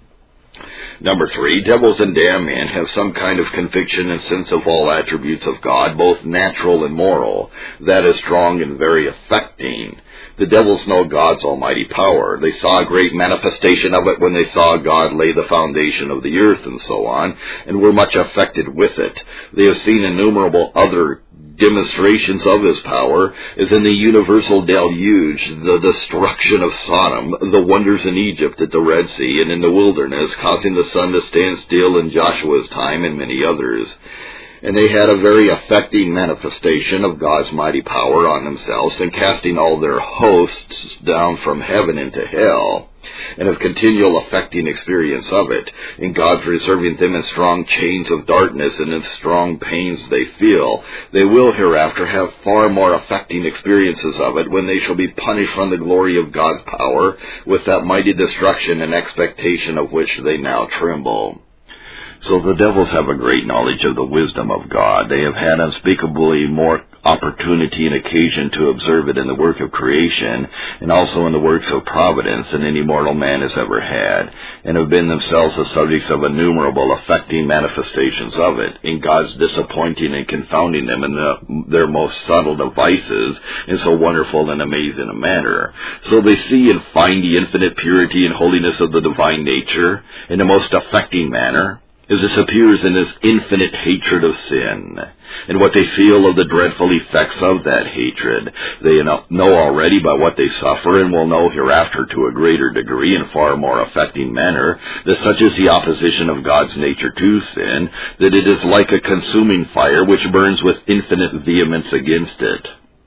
Number three, devils and damned men have some kind of conviction and sense of all attributes of God, both natural and moral. That is strong and very affecting. The devils know God's almighty power. They saw a great manifestation of it when they saw God lay the foundation of the earth and so on, and were much affected with it. They have seen innumerable other demonstrations of his power, as in the universal deluge, the destruction of Sodom, the wonders in Egypt at the Red Sea and in the wilderness, causing the sun to stand still in Joshua's time, and many others. And they had a very affecting manifestation of God's mighty power on themselves in casting all their hosts down from heaven into hell, and of continual affecting experience of it, in God preserving them in strong chains of darkness and in strong pains they feel. They will hereafter have far more affecting experiences of it when they shall be punished from the glory of God's power with that mighty destruction and expectation of which they now tremble. So the devils have a great knowledge of the wisdom of God. They have had unspeakably more opportunity and occasion to observe it in the work of creation, and also in the works of providence, than any mortal man has ever had, and have been themselves the subjects of innumerable affecting manifestations of it, in God's disappointing and confounding them in the, their most subtle devices, in so wonderful and amazing a manner. So they see and find the infinite purity and holiness of the divine nature in the most affecting manner, as this appears in his infinite hatred of sin, and what they feel of the dreadful effects of that hatred. They know already by what they suffer, and will know hereafter to a greater degree and far more affecting manner, that such is the opposition of God's nature to sin, that it is like a consuming fire which burns with infinite vehemence against it.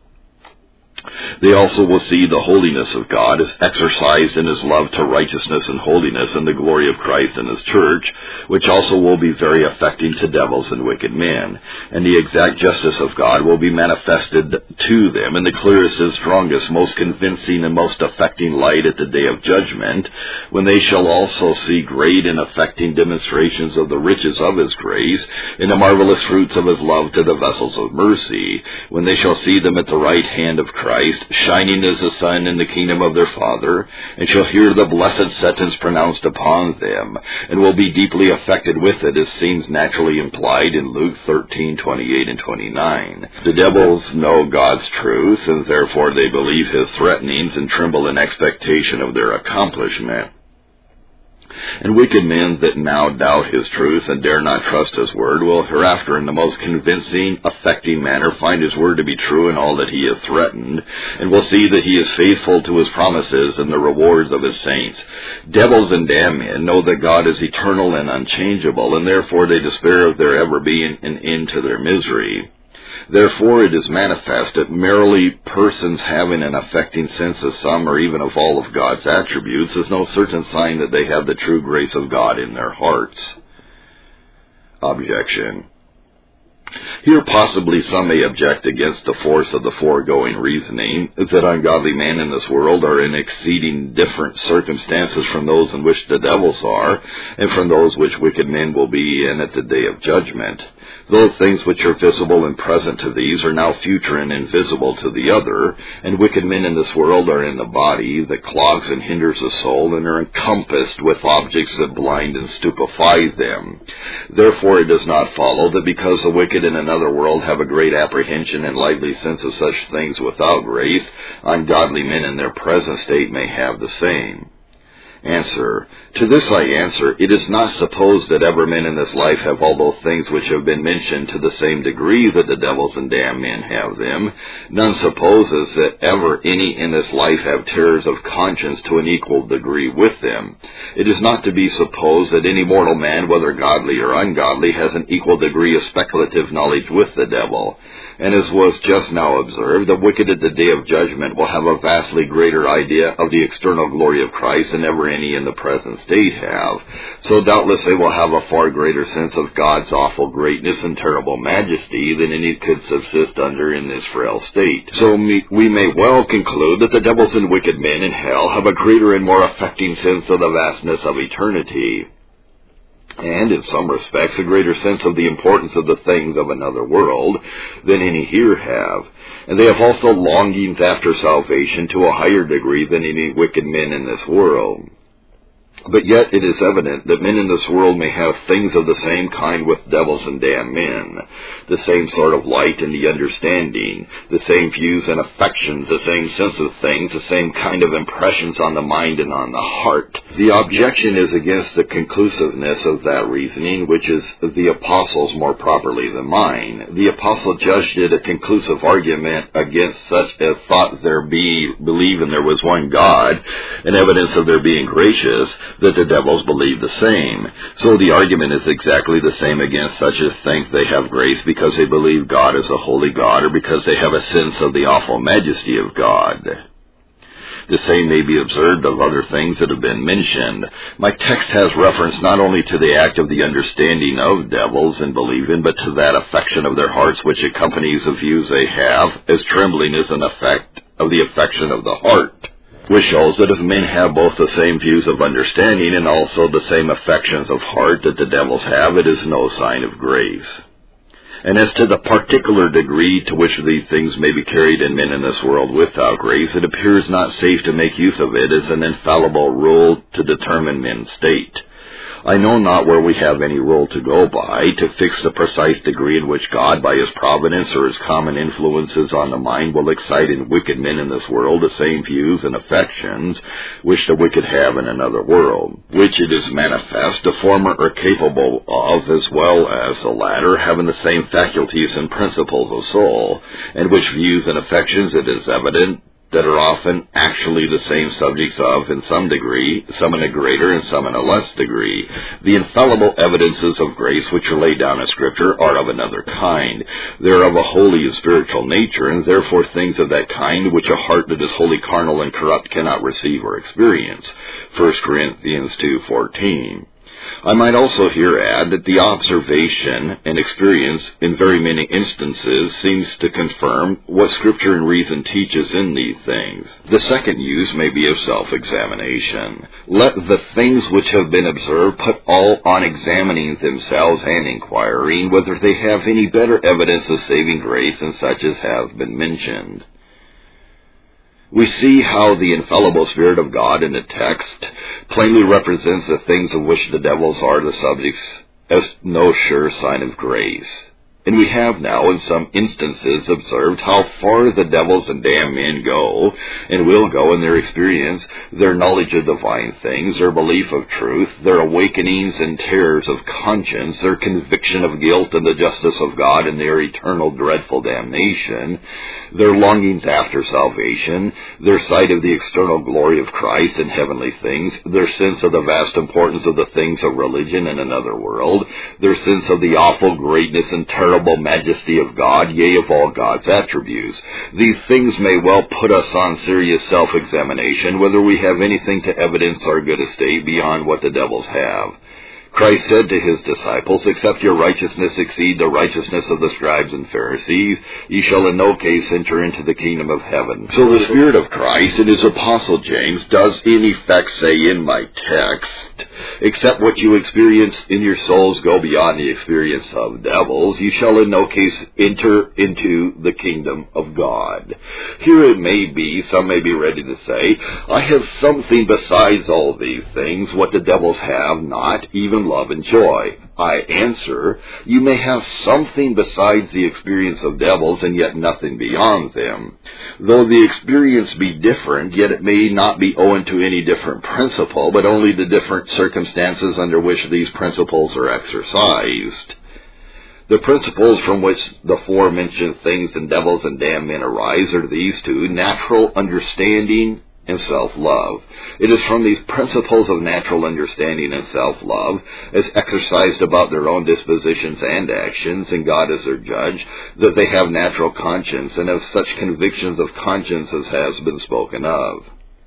They also will see the holiness of God as exercised in his love to righteousness and holiness and the glory of Christ and his church, which also will be very affecting to devils and wicked men. And the exact justice of God will be manifested to them in the clearest and strongest, most convincing and most affecting light at the day of judgment, when they shall also see great and affecting demonstrations of the riches of his grace and the marvelous fruits of his love to the vessels of mercy, when they shall see them at the right hand of Christ, shining as the sun in the kingdom of their Father, and shall hear the blessed sentence pronounced upon them, and will be deeply affected with it, as seems naturally implied in Luke thirteen, twenty-eight and twenty-nine. The devils know God's truth, and therefore they believe his threatenings and tremble in expectation of their accomplishment. And wicked men that now doubt his truth and dare not trust his word will hereafter in the most convincing, affecting manner find his word to be true in all that he has threatened, and will see that he is faithful to his promises and the rewards of his saints. Devils and damned men know that God is eternal and unchangeable, and therefore they despair of there ever being an end to their misery. Therefore it is manifest that merely persons having an affecting sense of some or even of all of God's attributes is no certain sign that they have the true grace of God in their hearts. Objection. Here possibly some may object against the force of the foregoing reasoning, that ungodly men in this world are in exceeding different circumstances from those in which the devils are, and from those which wicked men will be in at the day of judgment. Those things which are visible and present to these are now future and invisible to the other, and wicked men in this world are in the body that clogs and hinders the soul, and are encompassed with objects that blind and stupefy them. Therefore it does not follow that because the wicked in another world have a great apprehension and lively sense of such things without grace, ungodly men in their present state may have the same. Answer. To this I answer, it is not supposed that ever men in this life have all those things which have been mentioned to the same degree that the devils and damned men have them. None supposes that ever any in this life have terrors of conscience to an equal degree with them. It is not to be supposed that any mortal man, whether godly or ungodly, has an equal degree of speculative knowledge with the devil. And as was just now observed, the wicked at the day of judgment will have a vastly greater idea of the external glory of Christ than ever any in the present state have. So doubtless they will have a far greater sense of God's awful greatness and terrible majesty than any could subsist under in this frail state. So we may well conclude that the devils and wicked men in hell have a greater and more affecting sense of the vastness of eternity, and in some respects a greater sense of the importance of the things of another world than any here have. And they have also longings after salvation to a higher degree than any wicked men in this world. But yet it is evident that men in this world may have things of the same kind with devils and damned men, the same sort of light in the understanding, the same views and affections, the same sense of things, the same kind of impressions on the mind and on the heart. The objection is against the conclusiveness of that reasoning, which is the apostles' more properly than mine. The apostle judged it a conclusive argument against such as thought there be, believing there was one God, and evidence of their being gracious, that the devils believe the same. So the argument is exactly the same against such as think they have grace because they believe God is a holy God, or because they have a sense of the awful majesty of God. The same may be observed of other things that have been mentioned. My text has reference not only to the act of the understanding of devils and believing, but to that affection of their hearts which accompanies the views they have, as trembling is an effect of the affection of the heart, which shows that if men have both the same views of understanding and also the same affections of heart that the devils have, it is no sign of grace. And as to the particular degree to which these things may be carried in men in this world without grace, it appears not safe to make use of it as an infallible rule to determine men's state. I know not where we have any rule to go by to fix the precise degree in which God, by his providence or his common influences on the mind, will excite in wicked men in this world the same views and affections which the wicked have in another world, which it is manifest the former are capable of, as well as the latter, having the same faculties and principles of soul, and which views and affections it is evident that are often actually the same subjects of, in some degree, some in a greater and some in a less degree. The infallible evidences of grace which are laid down in Scripture are of another kind. They are of a holy and spiritual nature, and therefore things of that kind which a heart that is wholly carnal and corrupt cannot receive or experience. First Corinthians two fourteen. I might also here add that the observation and experience in very many instances seems to confirm what Scripture and reason teaches in these things. The second use may be of self-examination. Let the things which have been observed put all on examining themselves and inquiring whether they have any better evidence of saving grace than such as have been mentioned. We see how the infallible Spirit of God in the text plainly represents the things of which the devils are the subjects as no sure sign of grace. And we have now, in some instances, observed how far the devils and damned men go, and will go in their experience, their knowledge of divine things, their belief of truth, their awakenings and terrors of conscience, their conviction of guilt and the justice of God and their eternal dreadful damnation, their longings after salvation, their sight of the external glory of Christ and heavenly things, their sense of the vast importance of the things of religion in another world, their sense of the awful greatness and terrible majesty of God, yea, of all God's attributes. These things may well put us on serious self-examination, whether we have anything to evidence our good estate beyond what the devils have. Christ said to his disciples, "Except your righteousness exceed the righteousness of the scribes and Pharisees, ye shall in no case enter into the kingdom of heaven." So the Spirit of Christ and his apostle James does in effect say in my text, except what you experience in your souls go beyond the experience of devils, you shall in no case enter into the kingdom of God. Here it may be, some may be ready to say, I have something besides all these things, what the devils have not, even love and joy. I answer, you may have something besides the experience of devils and yet nothing beyond them. Though the experience be different, yet it may not be owing to any different principle, but only the different circumstances under which these principles are exercised. The principles from which the forementioned things and devils and damned men arise are these two: natural understanding and self-love. It is from these principles of natural understanding and self-love, as exercised about their own dispositions and actions, and God as their judge, that they have natural conscience, and have such convictions of conscience as has been spoken of.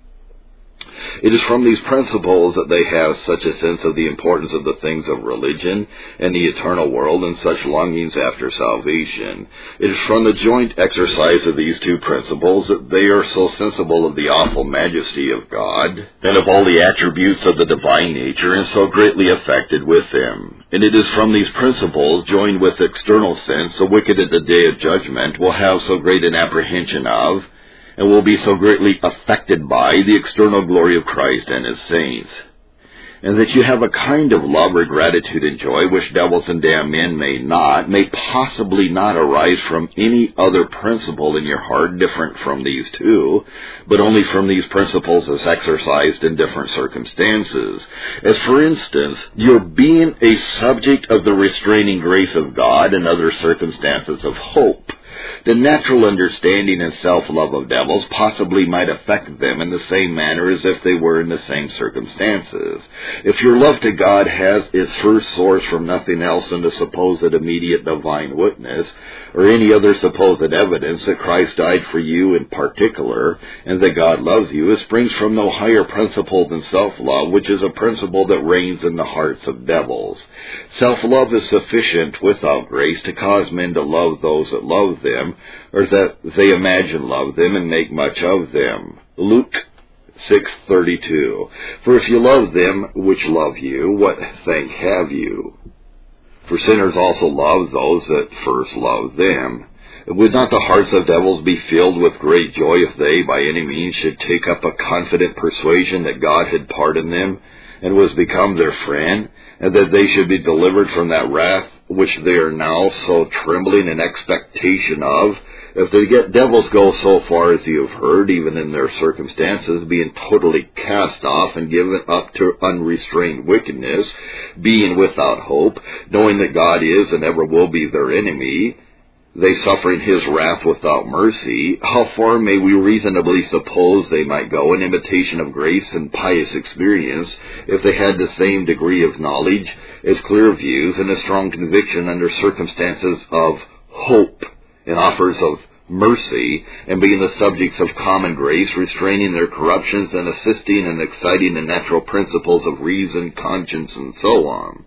It is from these principles that they have such a sense of the importance of the things of religion and the eternal world and such longings after salvation. It is from the joint exercise of these two principles that they are so sensible of the awful majesty of God and of all the attributes of the divine nature and so greatly affected with them. And it is from these principles, joined with external sense, the wicked at the day of judgment will have so great an apprehension of, and will be so greatly affected by, the external glory of Christ and his saints. And that you have a kind of love or gratitude and joy which devils and damned men may not, may possibly not arise from any other principle in your heart different from these two, but only from these principles as exercised in different circumstances. As for instance, your being a subject of the restraining grace of God and other circumstances of hope. The natural understanding and self-love of devils possibly might affect them in the same manner as if they were in the same circumstances. If your love to God has its first source from nothing else than the supposed immediate divine witness, or any other supposed evidence that Christ died for you in particular, and that God loves you, it springs from no higher principle than self-love, which is a principle that reigns in the hearts of devils. Self-love is sufficient without grace to cause men to love those that love them, or that they imagine love them and make much of them. Luke six thirty-two. For if you love them which love you, what thank have you? For sinners also love those that first love them. Would not the hearts of devils be filled with great joy if they by any means should take up a confident persuasion that God had pardoned them, and was become their friend, and that they should be delivered from that wrath which they are now so trembling in expectation of? If the devils go so far as you have heard, even in their circumstances, being totally cast off and given up to unrestrained wickedness, being without hope, knowing that God is and ever will be their enemy, they suffering his wrath without mercy, how far may we reasonably suppose they might go in imitation of grace and pious experience if they had the same degree of knowledge, as clear views, and a strong conviction under circumstances of hope and offers of mercy, and being the subjects of common grace, restraining their corruptions and assisting and exciting the natural principles of reason, conscience, and so on?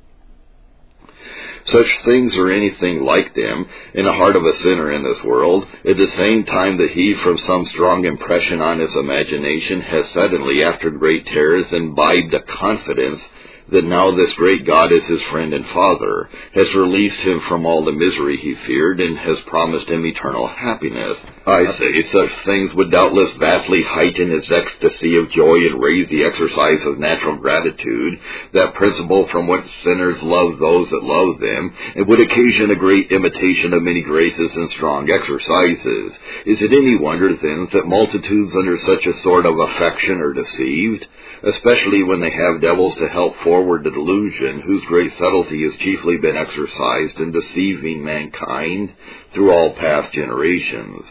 Such things or anything like them in the heart of a sinner in this world, at the same time that he, from some strong impression on his imagination, has suddenly, after great terrors, imbibed a confidence that now this great God is his friend and Father, has released him from all the misery he feared, and has promised him eternal happiness. I say such things would doubtless vastly heighten his ecstasy of joy and raise the exercise of natural gratitude, that principle from which sinners love those that love them, and would occasion a great imitation of many graces and strong exercises. Is it any wonder, then, that multitudes under such a sort of affection are deceived, especially when they have devils to help forward the delusion, whose great subtlety has chiefly been exercised in deceiving mankind through all past generations?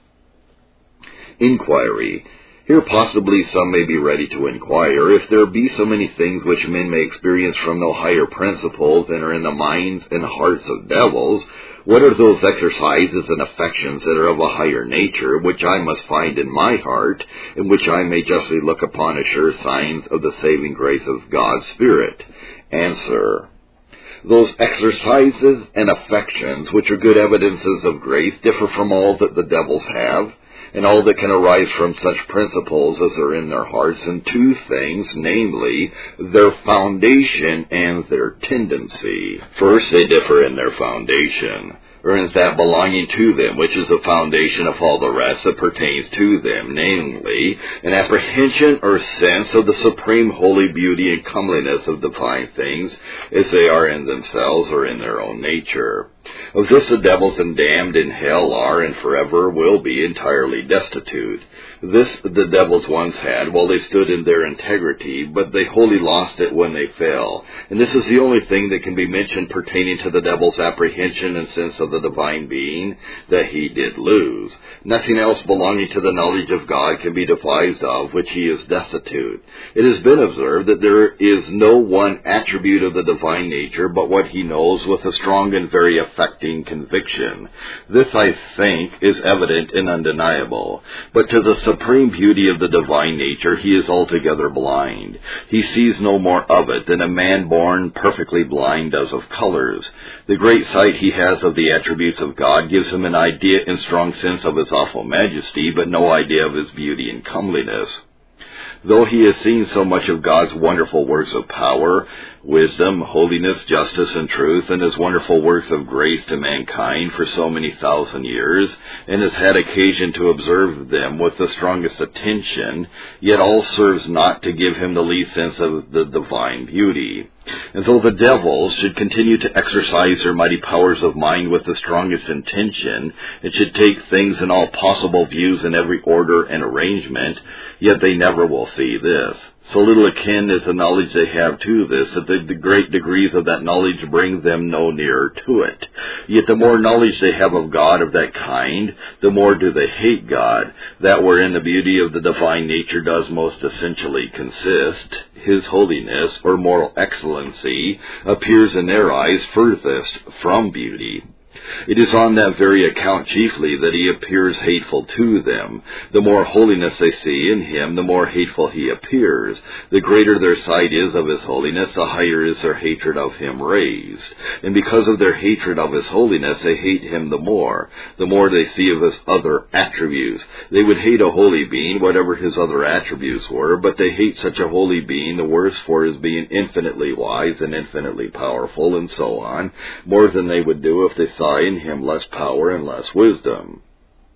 Inquiry. Here possibly some may be ready to inquire, if there be so many things which men may experience from no higher principle than are in the minds and hearts of devils, what are those exercises and affections that are of a higher nature, which I must find in my heart, and which I may justly look upon as sure signs of the saving grace of God's Spirit? Answer. Those exercises and affections, which are good evidences of grace, differ from all that the devils have, and all that can arise from such principles as are in their hearts, in two things, namely, their foundation and their tendency. First, they differ in their foundation, or in that belonging to them, which is the foundation of all the rest that pertains to them, namely, an apprehension or sense of the supreme holy beauty and comeliness of divine things, as they are in themselves or in their own nature. Of this the devils and damned in hell are and forever will be entirely destitute. This the devils once had while they stood in their integrity, but they wholly lost it when they fell. And this is the only thing that can be mentioned pertaining to the devil's apprehension and sense of the divine being that he did lose. Nothing else belonging to the knowledge of God can be devised of which he is destitute. It has been observed that there is no one attribute of the divine nature but what he knows with a strong and very affecting conviction. This, I think, is evident and undeniable. But to the supreme beauty of the divine nature he is altogether blind. He sees no more of it than a man born perfectly blind does of colors. The great sight he has of the attributes of God gives him an idea and strong sense of his awful majesty, but no idea of his beauty and comeliness. Though he has seen so much of God's wonderful works of power, wisdom, holiness, justice, and truth, and his wonderful works of grace to mankind for so many thousand years, and has had occasion to observe them with the strongest attention, yet all serves not to give him the least sense of the divine beauty. And though the devils should continue to exercise their mighty powers of mind with the strongest intention, and should take things in all possible views in every order and arrangement, yet they never will see this. So little akin is the knowledge they have to this, that the, the great degrees of that knowledge bring them no nearer to it. Yet the more knowledge they have of God of that kind, the more do they hate God, that wherein the beauty of the divine nature does most essentially consist. His holiness, or moral excellency, appears in their eyes furthest from beauty. It is on that very account chiefly that he appears hateful to them. The more holiness they see in him, the more hateful he appears. The greater their sight is of his holiness, the higher is their hatred of him raised. And because of their hatred of his holiness, they hate him the more, the more they see of his other attributes. They would hate a holy being, whatever his other attributes were, but they hate such a holy being the worse for his being infinitely wise and infinitely powerful, and so on, more than they would do if they saw in him less power and less wisdom.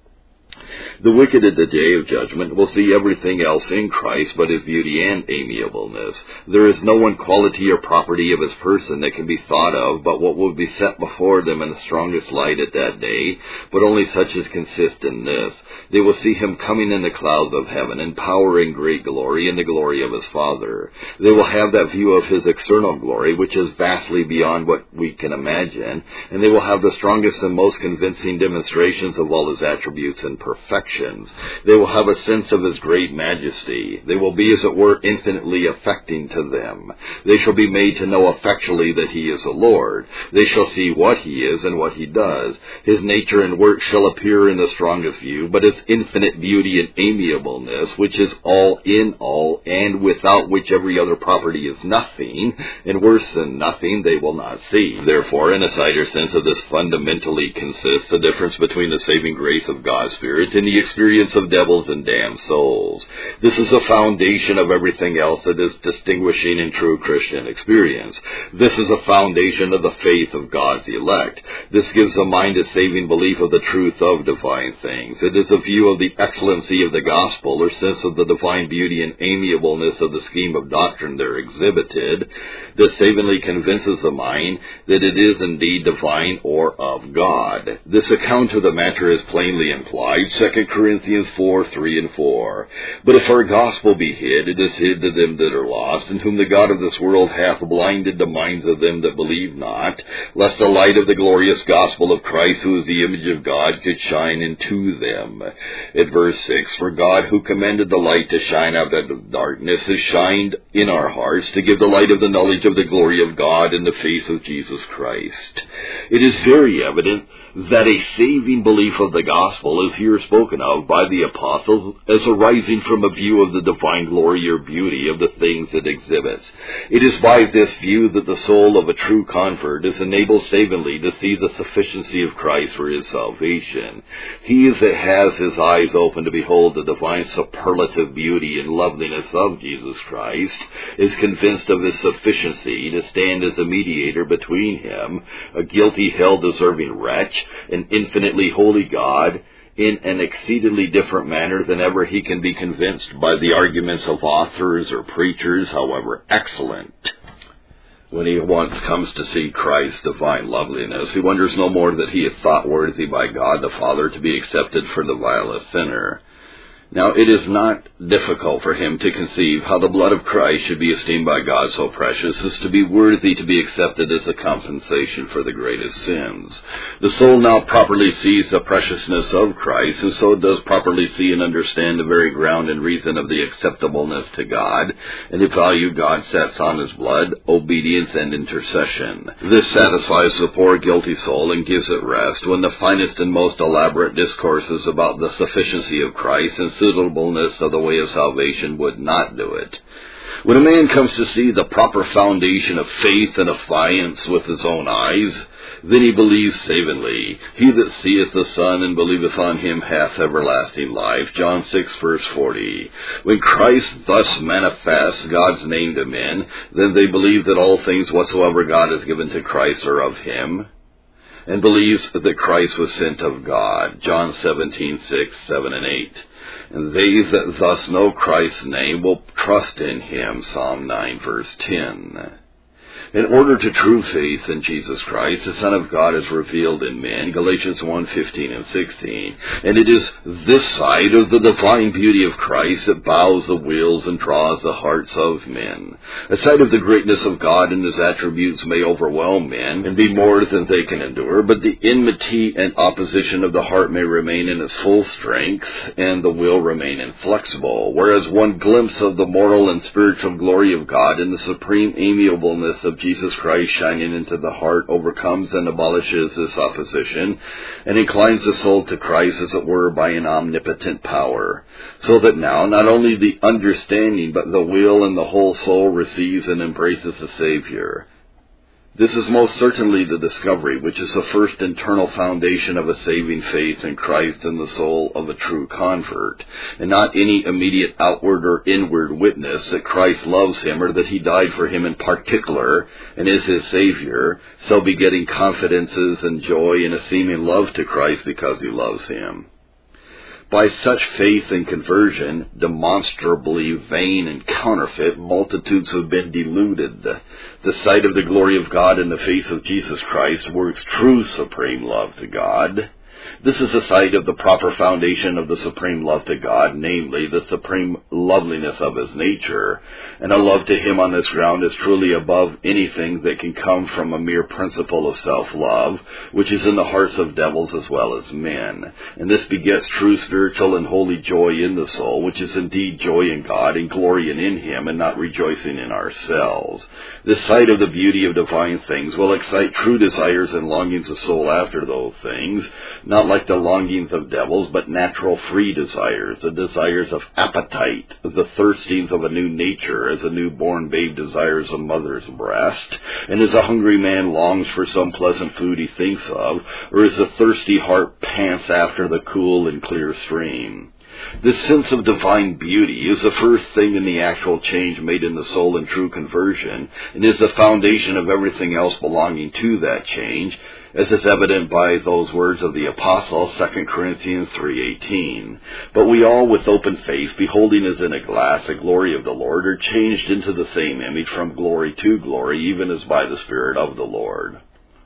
The wicked at the day of judgment will see everything else in Christ but his beauty and amiableness. There is no one quality or property of his person that can be thought of but what will be set before them in the strongest light at that day, but only such as consist in this. They will see him coming in the clouds of heaven, in power and great glory, in the glory of his Father. They will have that view of his external glory, which is vastly beyond what we can imagine, and they will have the strongest and most convincing demonstrations of all his attributes and perfections. They will have a sense of his great majesty. They will be, as it were, infinitely affecting to them. They shall be made to know effectually that he is the Lord. They shall see what he is and what he does. His nature and work shall appear in the strongest view, but his infinite beauty and amiableness, which is all in all, and without which every other property is nothing, and worse than nothing, they will not see. Therefore, in a cider sense of this fundamentally consists the difference between the saving grace of God's Spirit and the the experience of devils and damned souls. This is the foundation of everything else that is distinguishing in true Christian experience. This is the foundation of the faith of God's elect. This gives the mind a saving belief of the truth of divine things. It is a view of the excellency of the gospel, or sense of the divine beauty and amiableness of the scheme of doctrine there exhibited, that savingly convinces the mind that it is indeed divine or of God. This account of the matter is plainly implied, Second Corinthians four, three and four. But if our gospel be hid, it is hid to them that are lost, in whom the God of this world hath blinded the minds of them that believe not, lest the light of the glorious gospel of Christ, who is the image of God, could shine into them. At verse six, for God, who commanded the light to shine out of darkness, has shined in our hearts to give the light of the knowledge of the glory of God in the face of Jesus Christ. It is very evident that a saving belief of the gospel is here spoken of by the apostles as arising from a view of the divine glory or beauty of the things it exhibits. It is by this view that the soul of a true convert is enabled savingly to see the sufficiency of Christ for his salvation. He that has his eyes open to behold the divine superlative beauty and loveliness of Jesus Christ is convinced of his sufficiency to stand as a mediator between him, a guilty, hell-deserving wretch, an infinitely holy God, in an exceedingly different manner than ever he can be convinced by the arguments of authors or preachers, however excellent. When he once comes to see Christ's divine loveliness, he wonders no more that he is thought worthy by God the Father to be accepted for the vilest sinner. Now, it is not difficult for him to conceive how the blood of Christ should be esteemed by God so precious as to be worthy to be accepted as a compensation for the greatest sins. The soul now properly sees the preciousness of Christ, and so does properly see and understand the very ground and reason of the acceptableness to God, and the value God sets on his blood, obedience, and intercession. This satisfies the poor guilty soul and gives it rest when the finest and most elaborate discourses about the sufficiency of Christ and suitableness of the way of salvation would not do it. When a man comes to see the proper foundation of faith and affiance with his own eyes, then he believes savingly. He that seeth the Son and believeth on him hath everlasting life. John six, verse forty. When Christ thus manifests God's name to men, then they believe that all things whatsoever God has given to Christ are of him, and believes that Christ was sent of God. John seventeen, six, seven, and eight. And they that thus know Christ's name will trust in him. Psalm nine, verse ten. In order to true faith in Jesus Christ, the Son of God is revealed in men, Galatians one, fifteen and sixteen. And it is this side of the divine beauty of Christ that bows the wills and draws the hearts of men. A sight of the greatness of God and his attributes may overwhelm men and be more than they can endure, but the enmity and opposition of the heart may remain in its full strength, and the will remain inflexible, whereas one glimpse of the moral and spiritual glory of God and the supreme amiableness of Jesus Christ shining into the heart overcomes and abolishes this opposition and inclines the soul to Christ, as it were, by an omnipotent power, so that now not only the understanding but the will and the whole soul receives and embraces the Savior. This is most certainly the discovery which is the first internal foundation of a saving faith in Christ in the soul of a true convert, and not any immediate outward or inward witness that Christ loves him or that he died for him in particular and is his Savior, so begetting confidences and joy in a seeming love to Christ because he loves him. By such faith and conversion, demonstrably vain and counterfeit, multitudes have been deluded. The sight of the glory of God in the face of Jesus Christ works true supreme love to God. This is a sight of the proper foundation of the supreme love to God, namely, the supreme loveliness of his nature, and a love to him on this ground is truly above anything that can come from a mere principle of self-love, which is in the hearts of devils as well as men. And this begets true spiritual and holy joy in the soul, which is indeed joy in God and glorying in him and not rejoicing in ourselves. This sight of the beauty of divine things will excite true desires and longings of soul after those things, not not like the longings of devils, but natural free desires, the desires of appetite, the thirstings of a new nature, as a newborn babe desires a mother's breast, and as a hungry man longs for some pleasant food he thinks of, or as a thirsty heart pants after the cool and clear stream. This sense of divine beauty is the first thing in the actual change made in the soul in true conversion, and is the foundation of everything else belonging to that change, as is evident by those words of the Apostle, Second Corinthians three eighteen. But we all, with open face, beholding as in a glass the glory of the Lord, are changed into the same image from glory to glory, even as by the Spirit of the Lord.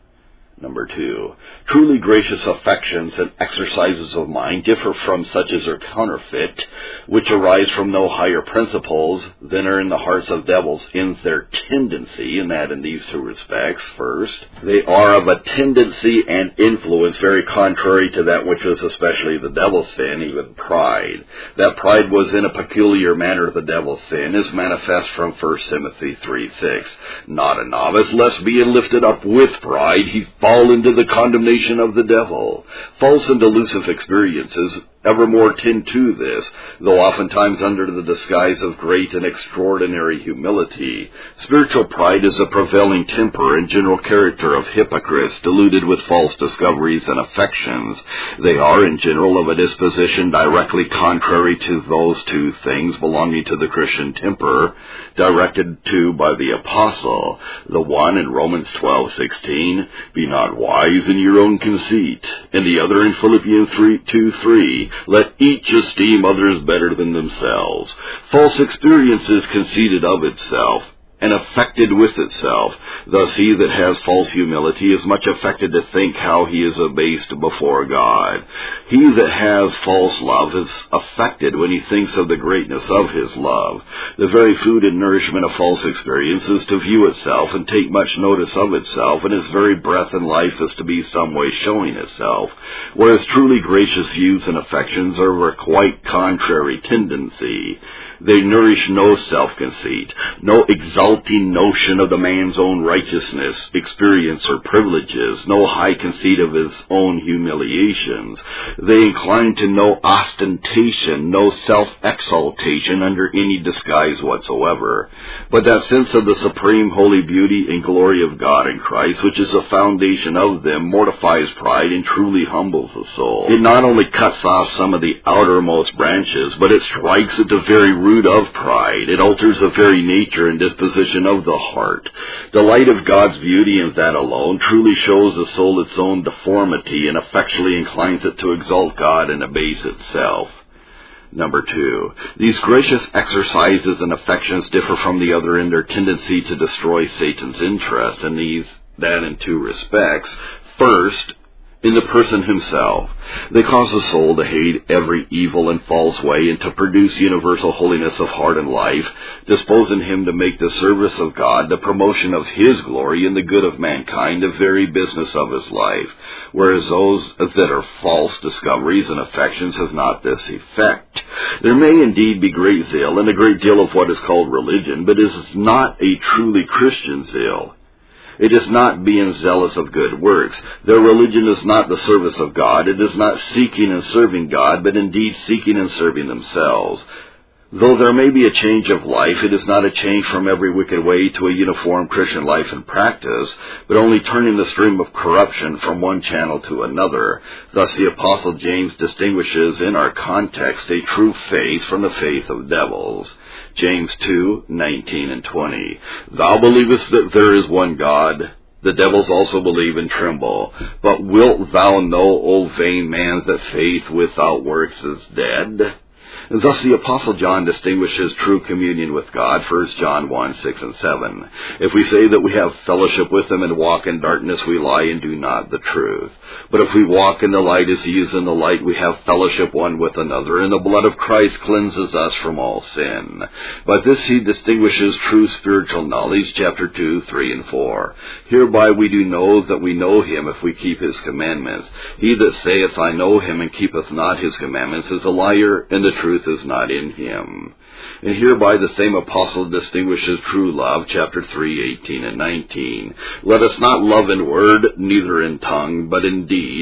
Number two, truly gracious affections and exercises of mind differ from such as are counterfeit, which arise from no higher principles than are in the hearts of devils in their tendency, and that in these two respects. First, they are of a tendency and influence very contrary to that which was especially the devil's sin, even pride. That pride was in a peculiar manner the devil's sin, is manifest from First Timothy three six. Not a novice, lest being lifted up with pride, he fall into the condemnation of the devil. False and delusive experiences evermore tend to this, though oftentimes under the disguise of great and extraordinary humility. Spiritual pride is a prevailing temper and general character of hypocrites, deluded with false discoveries and affections. They are, in general, of a disposition directly contrary to those two things belonging to the Christian temper, directed to by the Apostle. The one in Romans twelve sixteen, be not wise in your own conceit, and the other in Philippians two three, let each esteem others better than themselves. False experience is conceited of itself, and affected with itself. Thus he that has false humility is much affected to think how he is abased before God. He that has false love is affected when he thinks of the greatness of his love. The very food and nourishment of false experience is to view itself and take much notice of itself, and its very breath and life is to be some way showing itself, whereas truly gracious views and affections are of a quite contrary tendency. They nourish no self-conceit, no exalting notion of the man's own righteousness, experience, or privileges, no high conceit of his own humiliations. They incline to no ostentation, no self-exaltation under any disguise whatsoever, but that sense of the supreme holy beauty and glory of God in Christ, which is the foundation of them, mortifies pride and truly humbles the soul. It not only cuts off some of the outermost branches, but it strikes at the very root of pride. It alters the very nature and disposition of the heart. The light of God's beauty, and that alone, truly shows the soul its own deformity and effectually inclines it to exalt God and abase itself. Number two, these gracious exercises and affections differ from the other in their tendency to destroy Satan's interest, and these, that in two respects. First, in the person himself. They cause the soul to hate every evil and false way and to produce universal holiness of heart and life, disposing him to make the service of God, the promotion of His glory, and the good of mankind the very business of his life, whereas those that are false discoveries and affections have not this effect. There may indeed be great zeal and a great deal of what is called religion, but it is not a truly Christian zeal. It is not being zealous of good works. Their religion is not the service of God. It is not seeking and serving God, but indeed seeking and serving themselves. Though there may be a change of life, it is not a change from every wicked way to a uniform Christian life and practice, but only turning the stream of corruption from one channel to another. Thus the Apostle James distinguishes in our context a true faith from the faith of devils. James two nineteen and twenty. Thou believest that there is one God. The devils also believe and tremble. But wilt thou know, O vain man, that faith without works is dead? And thus the Apostle John distinguishes true communion with God, First John one, six and seven. If we say that we have fellowship with Him and walk in darkness, we lie and do not the truth. But if we walk in the light as He is in the light, we have fellowship one with another, and the blood of Christ cleanses us from all sin. By this He distinguishes true spiritual knowledge, chapter two, three, and four. Hereby we do know that we know Him if we keep His commandments. He that saith, I know Him, and keepeth not His commandments, is a liar, and the truth is not in him. And hereby the same apostle distinguishes true love, chapter three, eighteen and nineteen. Let us not love in word, neither in tongue, but in deed.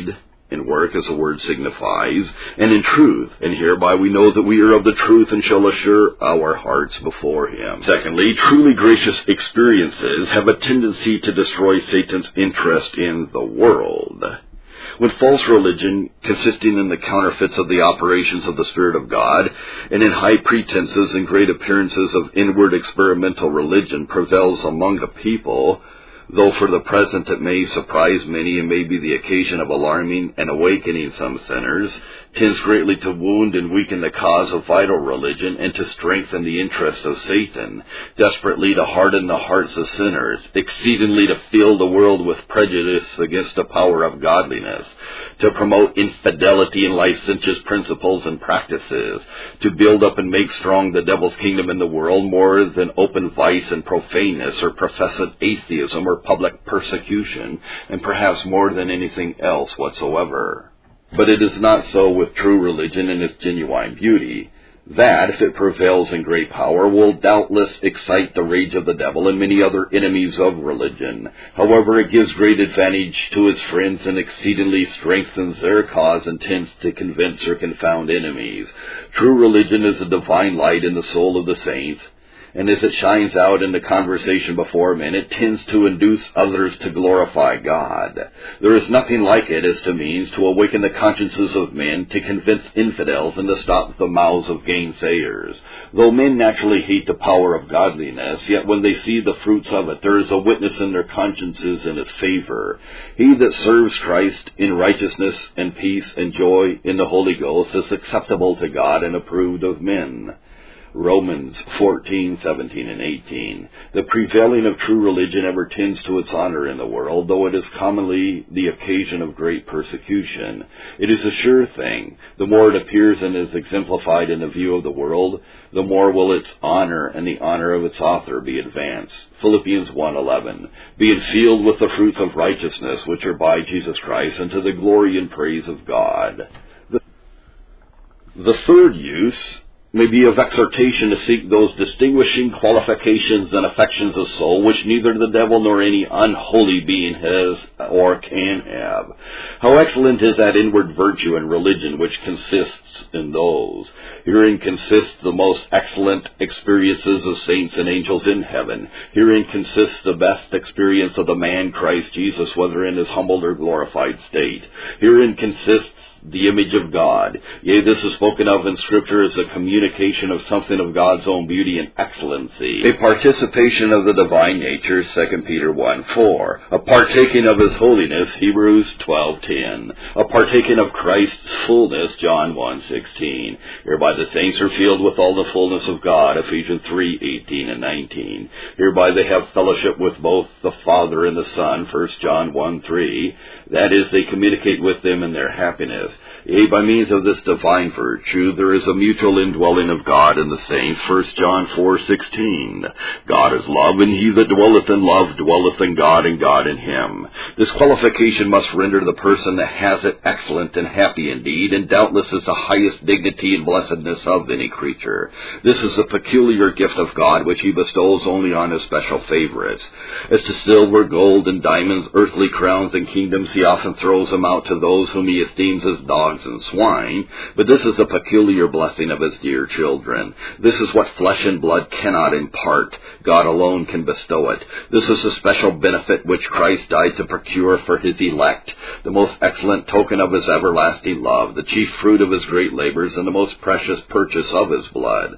in work, as the word signifies, and in truth, and hereby we know that we are of the truth and shall assure our hearts before him. Secondly, truly gracious experiences have a tendency to destroy Satan's interest in the world. When false religion, consisting in the counterfeits of the operations of the Spirit of God, and in high pretenses and great appearances of inward experimental religion, prevails among the people, though for the present it may surprise many and may be the occasion of alarming and awakening some sinners, tends greatly to wound and weaken the cause of vital religion and to strengthen the interest of Satan, desperately to harden the hearts of sinners, exceedingly to fill the world with prejudice against the power of godliness, to promote infidelity and licentious principles and practices, to build up and make strong the devil's kingdom in the world more than open vice and profaneness or professed atheism or public persecution, and perhaps more than anything else whatsoever. But it is not so with true religion in its genuine beauty. That, if it prevails in great power, will doubtless excite the rage of the devil and many other enemies of religion. However, it gives great advantage to its friends and exceedingly strengthens their cause and tends to convince or confound enemies. True religion is a divine light in the soul of the saints, and as it shines out in the conversation before men, it tends to induce others to glorify God. There is nothing like it as to means to awaken the consciences of men, to convince infidels, and to stop the mouths of gainsayers. Though men naturally hate the power of godliness, yet when they see the fruits of it, there is a witness in their consciences in its favor. He that serves Christ in righteousness and peace and joy in the Holy Ghost is acceptable to God and approved of men. Romans fourteen, seventeen, and eighteen. The prevailing of true religion ever tends to its honor in the world, though it is commonly the occasion of great persecution. It is a sure thing. The more it appears and is exemplified in the view of the world, the more will its honor and the honor of its author be advanced. Philippians one eleven. Being filled with the fruits of righteousness which are by Jesus Christ, unto the glory and praise of God. The, the third use may be of exhortation to seek those distinguishing qualifications and affections of soul which neither the devil nor any unholy being has or can have. How excellent is that inward virtue in religion which consists in those. Herein consists the most excellent experiences of saints and angels in heaven. Herein consists the best experience of the man Christ Jesus, whether in his humbled or glorified state. Herein consists the image of God. Yea, this is spoken of in Scripture as a communication of something of God's own beauty and excellency. A participation of the divine nature, Second Peter one four. A partaking of his holiness, Hebrews twelve ten. A partaking of Christ's fullness, John one sixteen. Hereby the saints are filled with all the fullness of God, Ephesians three eighteen and nineteen. Hereby they have fellowship with both the Father and the Son, First John one three. That is, they communicate with them in their happiness. Yea, by means of this divine virtue, there is a mutual indwelling of God in the saints, First John four sixteen. God is love, and he that dwelleth in love dwelleth in God, and God in him. This qualification must render the person that has it excellent and happy indeed, and doubtless is the highest dignity and blessedness of any creature. This is a peculiar gift of God, which he bestows only on his special favorites. As to silver, gold, and diamonds, earthly crowns, and kingdoms, he often throws them out to those whom he esteems as dogs and swine, but this is a peculiar blessing of his dear children. This is what flesh and blood cannot impart. God alone can bestow it. This is a special benefit which Christ died to procure for his elect, the most excellent token of his everlasting love, the chief fruit of his great labors, and the most precious purchase of his blood.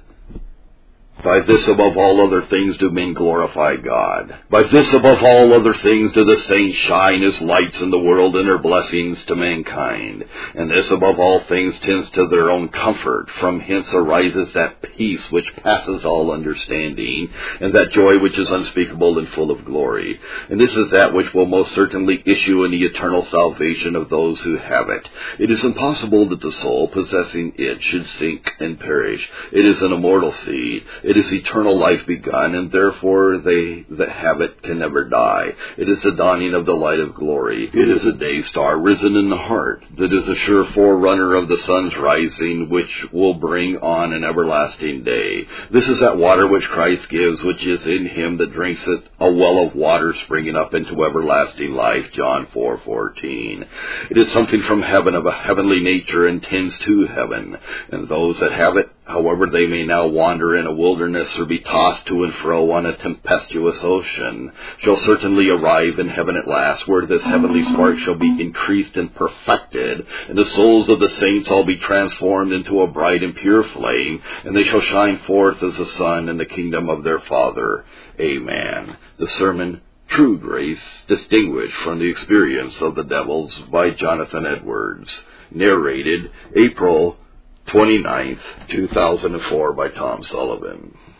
By this above all other things do men glorify God. By this above all other things do the saints shine as lights in the world in their blessings to mankind. And this above all things tends to their own comfort. From hence arises that peace which passes all understanding, and that joy which is unspeakable and full of glory. And this is that which will most certainly issue in the eternal salvation of those who have it. It is impossible that the soul possessing it should sink and perish. It is an immortal seed. It is eternal life begun, and therefore they that have it can never die. It is the dawning of the light of glory. It is a day star risen in the heart, that is a sure forerunner of the sun's rising, which will bring on an everlasting day. This is that water which Christ gives, which is in him that drinks it, a well of water springing up into everlasting life. John four fourteen. It is something from heaven, of a heavenly nature, and tends to heaven. And those that have it, however they may now wander in a wilderness or be tossed to and fro on a tempestuous ocean, shall certainly arrive in heaven at last, where this heavenly spark shall be increased and perfected, and the souls of the saints all be transformed into a bright and pure flame, and they shall shine forth as the sun in the kingdom of their Father. Amen. The sermon, True Grace, distinguished from the experience of the devils, by Jonathan Edwards. Narrated April twenty-ninth, two thousand four, by Tom Sullivan.